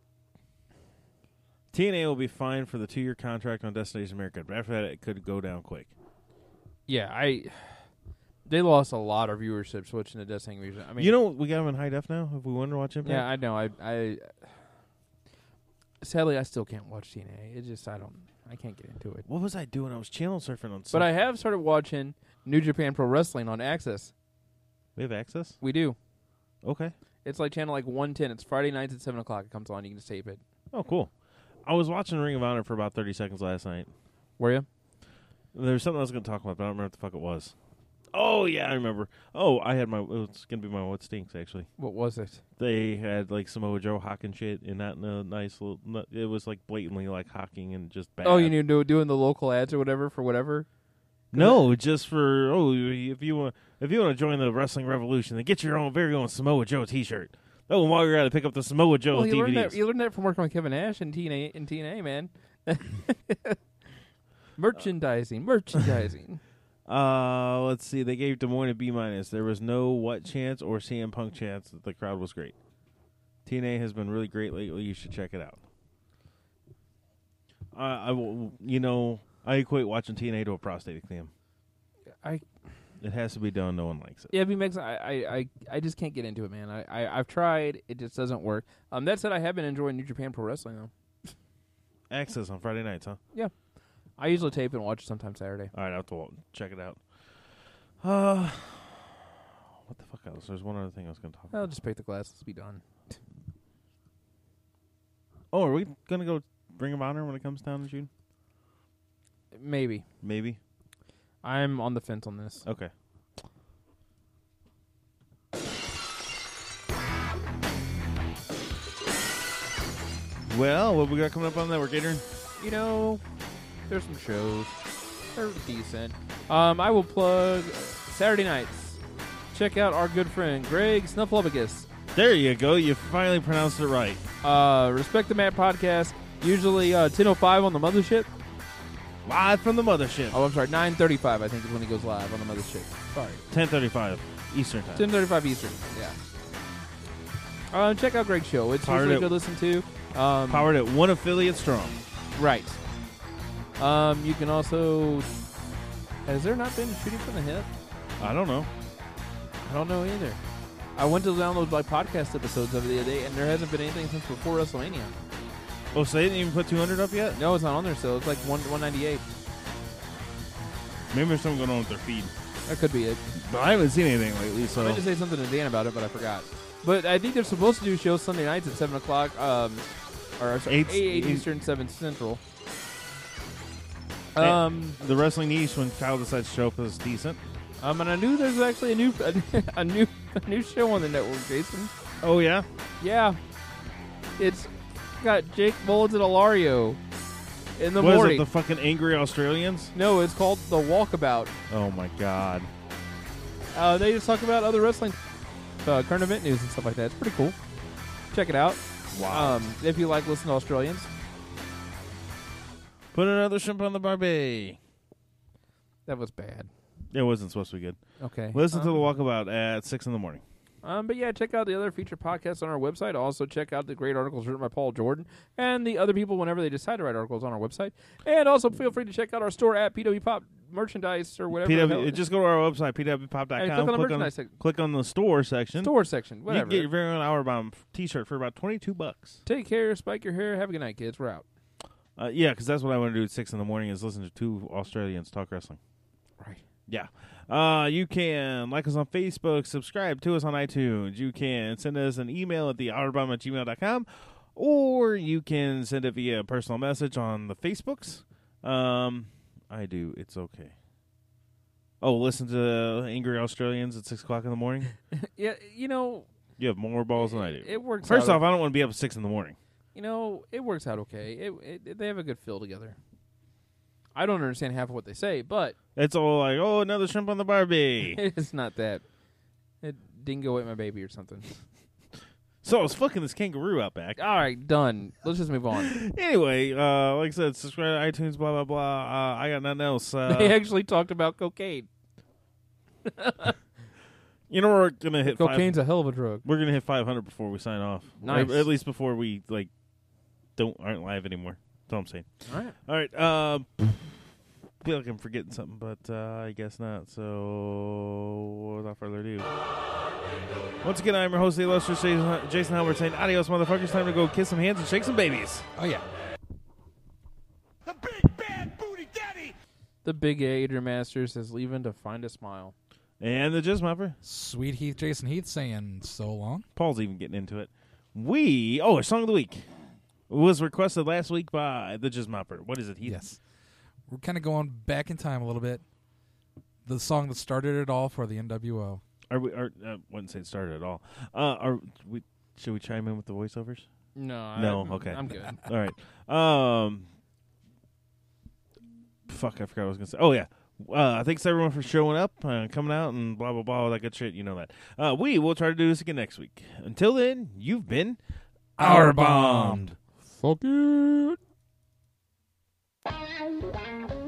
T N A will be fine for the two-year contract on Destination America, but after that, it could go down quick. yeah, I. They lost a lot of viewership switching to Destination America. I mean, You know, we got them in high def now. If we want to watch Impact, yeah, I know. I, I sadly, I still can't watch T N A. It just I don't. I can't get into it. what was I doing? I was channel surfing on. But some- I have started watching New Japan Pro Wrestling on Access. we have access. We do. Okay. It's like channel like one ten. It's Friday nights at seven o'clock. It comes on. You can just tape it. Oh, cool. I was watching Ring of Honor for about thirty seconds last night. Were you? There was something I was going to talk about, but I don't remember what the fuck it was. Oh, yeah, I remember. Oh, I had my, it was going to be my What Stinks, actually. What was it? They had, like, Samoa Joe hawking shit, and not in a nice little, no, it was, like, blatantly, like, hawking and just bad. Oh, you knew do, doing the local ads or whatever for whatever. No, just for, oh, if you want if you want to join the Wrestling Revolution, then get your own very own Samoa Joe t-shirt. Oh, and while you're at it, pick up the Samoa Joe Well, you D V learned, Ds. that, you learned that from working with Kevin Nash in T N A, in T N A, man. merchandising, merchandising. Uh, let's see. They gave Des Moines a B minus. There was no what chance or C M Punk chance that the crowd was great. T N A has been really great lately. You should check it out. Uh, I will. You know, I equate watching T N A to a prostate exam. I It has to be done. No one likes it. yeah, B M X. I, I, I, I just can't get into it, man. I, I, I've tried. It just doesn't work. Um, that said, I have been enjoying New Japan Pro Wrestling though. Access on Friday nights, huh? Yeah, I usually tape and watch sometime Saturday. All right, I'll have to check it out. Uh, what the fuck else? There's one other thing I was going to talk about. I'll just pick the glasses. Be done. Oh, are we going to go Ring of Honor when it comes down in June? Maybe. Maybe. I'm on the fence on this. Okay. Well, what we got coming up on Network, Adrian? You know, there's some shows. They're decent. Um, I will plug Saturday nights. Check out our good friend Greg Snuffleupagus. There you go. You finally pronounced it right. Uh, Respect the Mat podcast. Usually uh, ten oh five on the Mothership. Live from the mothership. Oh, I'm sorry, nine thirty-five I think is when he goes live on the Mothership. Sorry, ten thirty-five Eastern time. ten thirty-five Eastern. Yeah. Uh, check out Greg's show. It's Powered usually at- good to listen to. Um, Powered at one affiliate strong. Right. Um, you can also. Has there not been shooting from the hip? I don't know. I don't know either. I went to download my podcast episodes of the other day, and there hasn't been anything since before WrestleMania. Oh, so they didn't even put two hundred up yet? No, it's not on there still. It's like one one ninety eight. Maybe there's something going on with their feed. That could be it. But I haven't seen anything lately, I so. meant to say something to Dan about it, but I forgot. But I think they're supposed to do shows Sunday nights at seven o'clock. Um, or sorry, Eight- eight, eight eight- Eastern, seven Central. Eh, Um, The wrestling niche, when Kyle decides to show up, is decent. um, and I knew there's actually a new a, a new a new show on the network, Jason. Oh, yeah? Yeah, it's got Jake Mullins and Ilario in the What is morning. it, the fucking angry Australians? no, it's called The Walkabout. Oh, my God. Uh, they just talk about other wrestling uh, current event news and stuff like that. It's pretty cool. Check it out. Wow. Um, if you like listening to Australians. Put another shrimp on the barbie. That was bad. It wasn't supposed to be good. Okay. Listen to Um, the walkabout at six in the morning. Um, but yeah, check out the other feature podcasts on our website. Also, check out the great articles written by Paul Jordan and the other people whenever they decide to write articles on our website. And also, feel free to check out our store at P W Pop Merchandise or whatever. P the W, hell- just go to our website, P W pop dot com. Hey, click on the merchandise section. click on the store section. Store section, You whatever. can get your very own Hourbound T-shirt for about twenty-two bucks. Take care, spike your hair. Have a good night, kids. We're out. Uh, yeah, because that's what I want to do at six in the morning is listen to two Australians talk wrestling. Right. Yeah. Uh, you can like us on Facebook, subscribe to us on iTunes. You can send us an email at the hourbound at gmail dot com, or you can send it via personal message on the Facebooks. Um, I do. It's okay. Oh, listen to Angry Australians at six o'clock in the morning? Yeah, you know, You have more balls than I do. it works First out. off, I don't want to be up at six in the morning. You know, it works out okay. It, it They have a good feel together. I don't understand half of what they say, but It's all like, oh, another shrimp on the Barbie. it's not that. It dingo ate my baby or something. So I was fucking this kangaroo out back. All right, done. Let's just move on. Anyway, uh, like I said, subscribe to iTunes, blah, blah, blah. Uh, I got nothing else. Uh, They actually talked about cocaine. you know, we're going to hit five, Cocaine's a hell of a drug. we're gonna hit five hundred before we sign off. Nice. Or at least before we, like, don't aren't live anymore. That's all I'm saying. All right. All right. Um, feel like I'm forgetting something, but uh, I guess not. So, without further ado. Once again, I'm your host, the illustrious Jason, Jason Halbert, saying adios, motherfuckers. Time to go kiss some hands and shake some babies. Oh, yeah. The big bad booty daddy. The big A, Adrian Masters, says leaving to find a smile. And the Jizz Mopper. Sweet Heath, Jason Heath saying so long. Paul's even getting into it. We, oh, a song of the week was requested last week by the Jizz Mopper. What is it, Heath? Yes. We're kind of going back in time a little bit. The song that started it all for the N W O. Are we? Are, I wouldn't say it started at all. Uh, are we? Should we chime in with the voiceovers? No. No, I, okay. I'm good. All right. Um. Fuck, I forgot what I was gonna say. Oh yeah. Uh, thanks everyone for showing up, uh, coming out, and blah blah blah, all that good shit. You know that. Uh, we will try to do this again next week. Until then, you've been Hour bombed. Fuck it. Thank you.